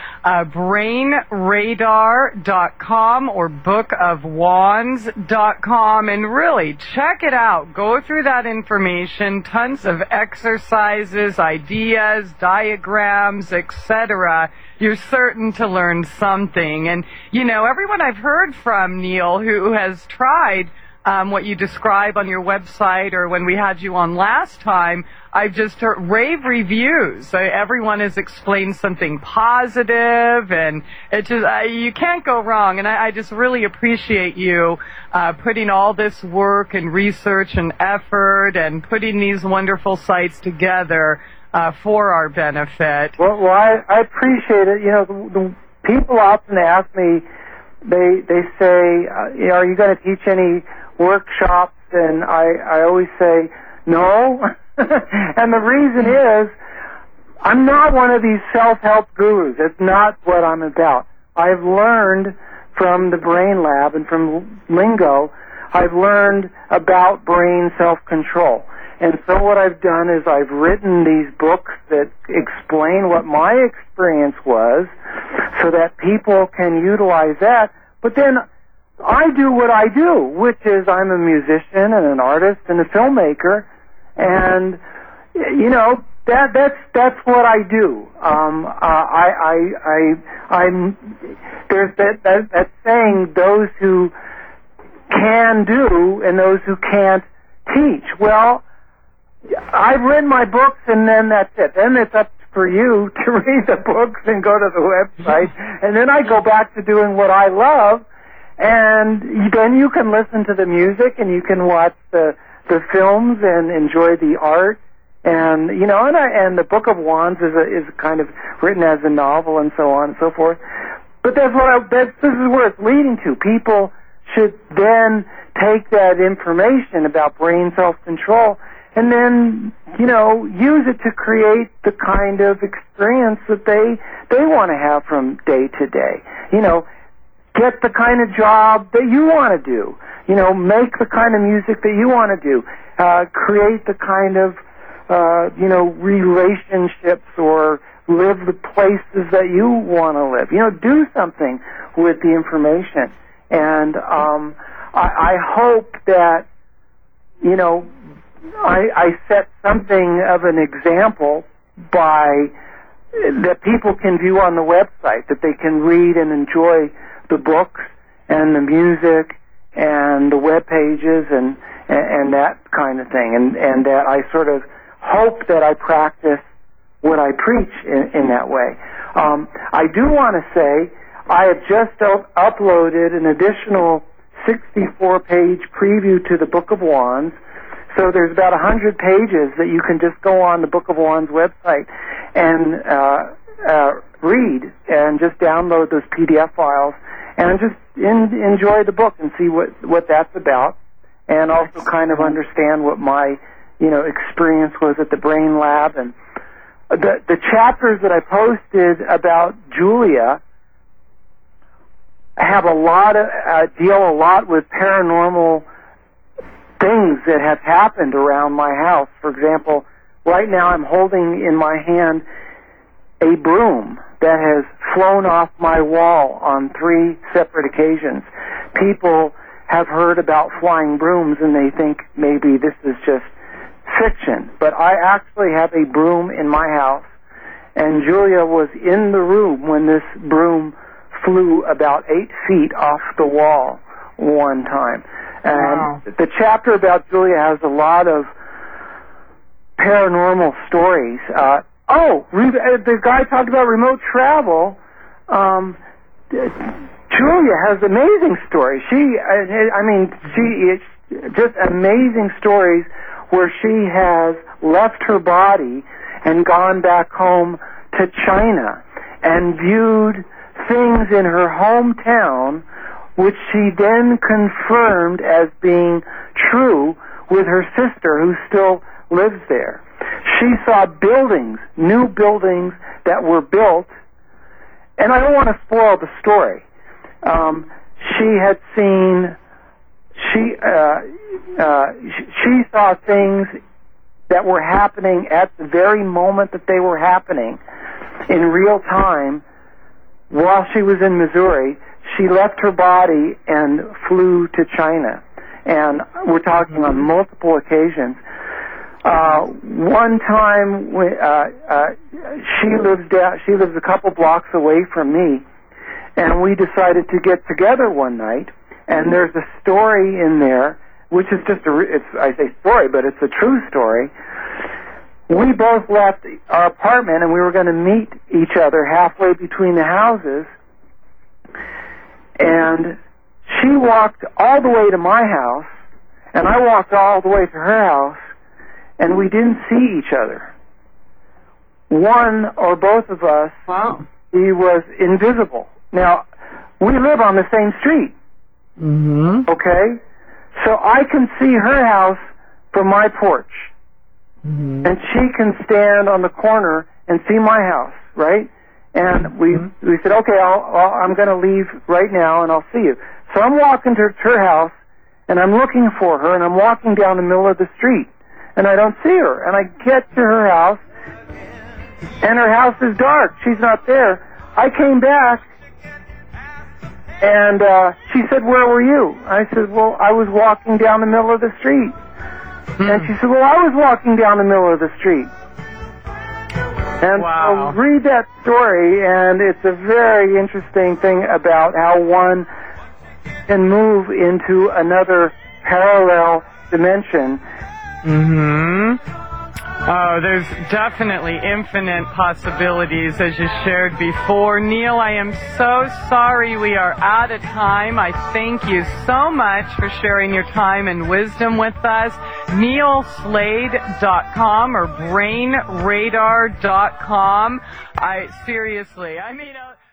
Speaker 1: BrainRadar.com or BookOfWands.com, and really check it out. Go through that information. Tons of exercises, ideas, diagrams, etc. You're certain to learn something. And, everyone I've heard from, Neil, who has tried what you describe on your website or when we had you on last time, I've just heard rave reviews. Everyone has explained something positive, and it just you can't go wrong. And I just really appreciate you putting all this work and research and effort and putting these wonderful sites together for our benefit.
Speaker 2: Well, I appreciate it. The people often ask me, they say, are you going to teach any workshops? And I always say, no. And the reason is, I'm not one of these self-help gurus. It's not what I'm about. I've learned from the Brain Lab and from Lingo, I've learned about brain self-control. And so what I've done is I've written these books that explain what my experience was so that people can utilize that. But then I do what I do, which is I'm a musician and an artist and a filmmaker, and that's what I do. There's that saying, those who can do and those who can't teach. Well, I've written my books, and then that's it. Then it's up for you to read the books and go to the website, and then I go back to doing what I love, and then you can listen to the music, and you can watch the films and enjoy the art, and and the Book of Wands is kind of written as a novel and so on and so forth. But this is where it's leading to. People should then take that information about brain self-control and then, use it to create the kind of experience that they want to have from day to day. Get the kind of job that you want to do. Make the kind of music that you want to do. Create the kind of, relationships or live the places that you want to live. Do something with the information. And I hope that, I set something of an example that people can view on the website, that they can read and enjoy the books and the music and the web pages and that kind of thing, and that I sort of hope that I practice what I preach in that way. I do want to say I have just uploaded an additional 64-page preview to the Book of Wands. So there's about 100 pages that you can just go on the Book of Wands website and read and just download those PDF files and just enjoy the book and see what that's about, and also kind of understand what my experience was at the Brain Lab. And the chapters that I posted about Julia have deal a lot with paranormal things that have happened around my house. For example, right now I'm holding in my hand a broom that has flown off my wall on 3 separate occasions. People have heard about flying brooms and they think maybe this is just fiction, but I actually have a broom in my house, and Julia was in the room when this broom flew about 8 feet off the wall one time. And the chapter about Julia has a lot of paranormal stories. The guy talked about remote travel. Julia has amazing stories. She just amazing stories where she has left her body and gone back home to China and viewed things in her hometown which she then confirmed as being true with her sister who still lives there. She saw buildings, new buildings that were built, and I don't want to spoil the story. She saw things that were happening at the very moment that they were happening in real time while she was in Missouri. She left her body and flew to China, and we're talking on multiple occasions. One time, she lives a couple blocks away from me, and we decided to get together one night. And there's a story in there, which is just I say story, but it's a true story. We both left our apartment, and we were going to meet each other halfway between the houses. And she walked all the way to my house, and I walked all the way to her house, and we didn't see each other. One or both of us, he was invisible. Now, we live on the same street. Mm-hmm. Okay? So I can see her house from my porch. Mm-hmm. And she can stand on the corner and see my house, right? And we said, okay, I'm going to leave right now, and I'll see you. So I'm walking to her house, and I'm looking for her, and I'm walking down the middle of the street, and I don't see her. And I get to her house, and her house is dark. She's not there. I came back, and she said, where were you? I said, well, I was walking down the middle of the street. And she said, well, I was walking down the middle of the street. And so read that story, and it's a very interesting thing about how one can move into another parallel dimension.
Speaker 1: Mm-hmm. Oh, there's definitely infinite possibilities, as you shared before. Neil, I am so sorry we are out of time. I thank you so much for sharing your time and wisdom with us. NeilSlade.com or BrainRadar.com. Seriously,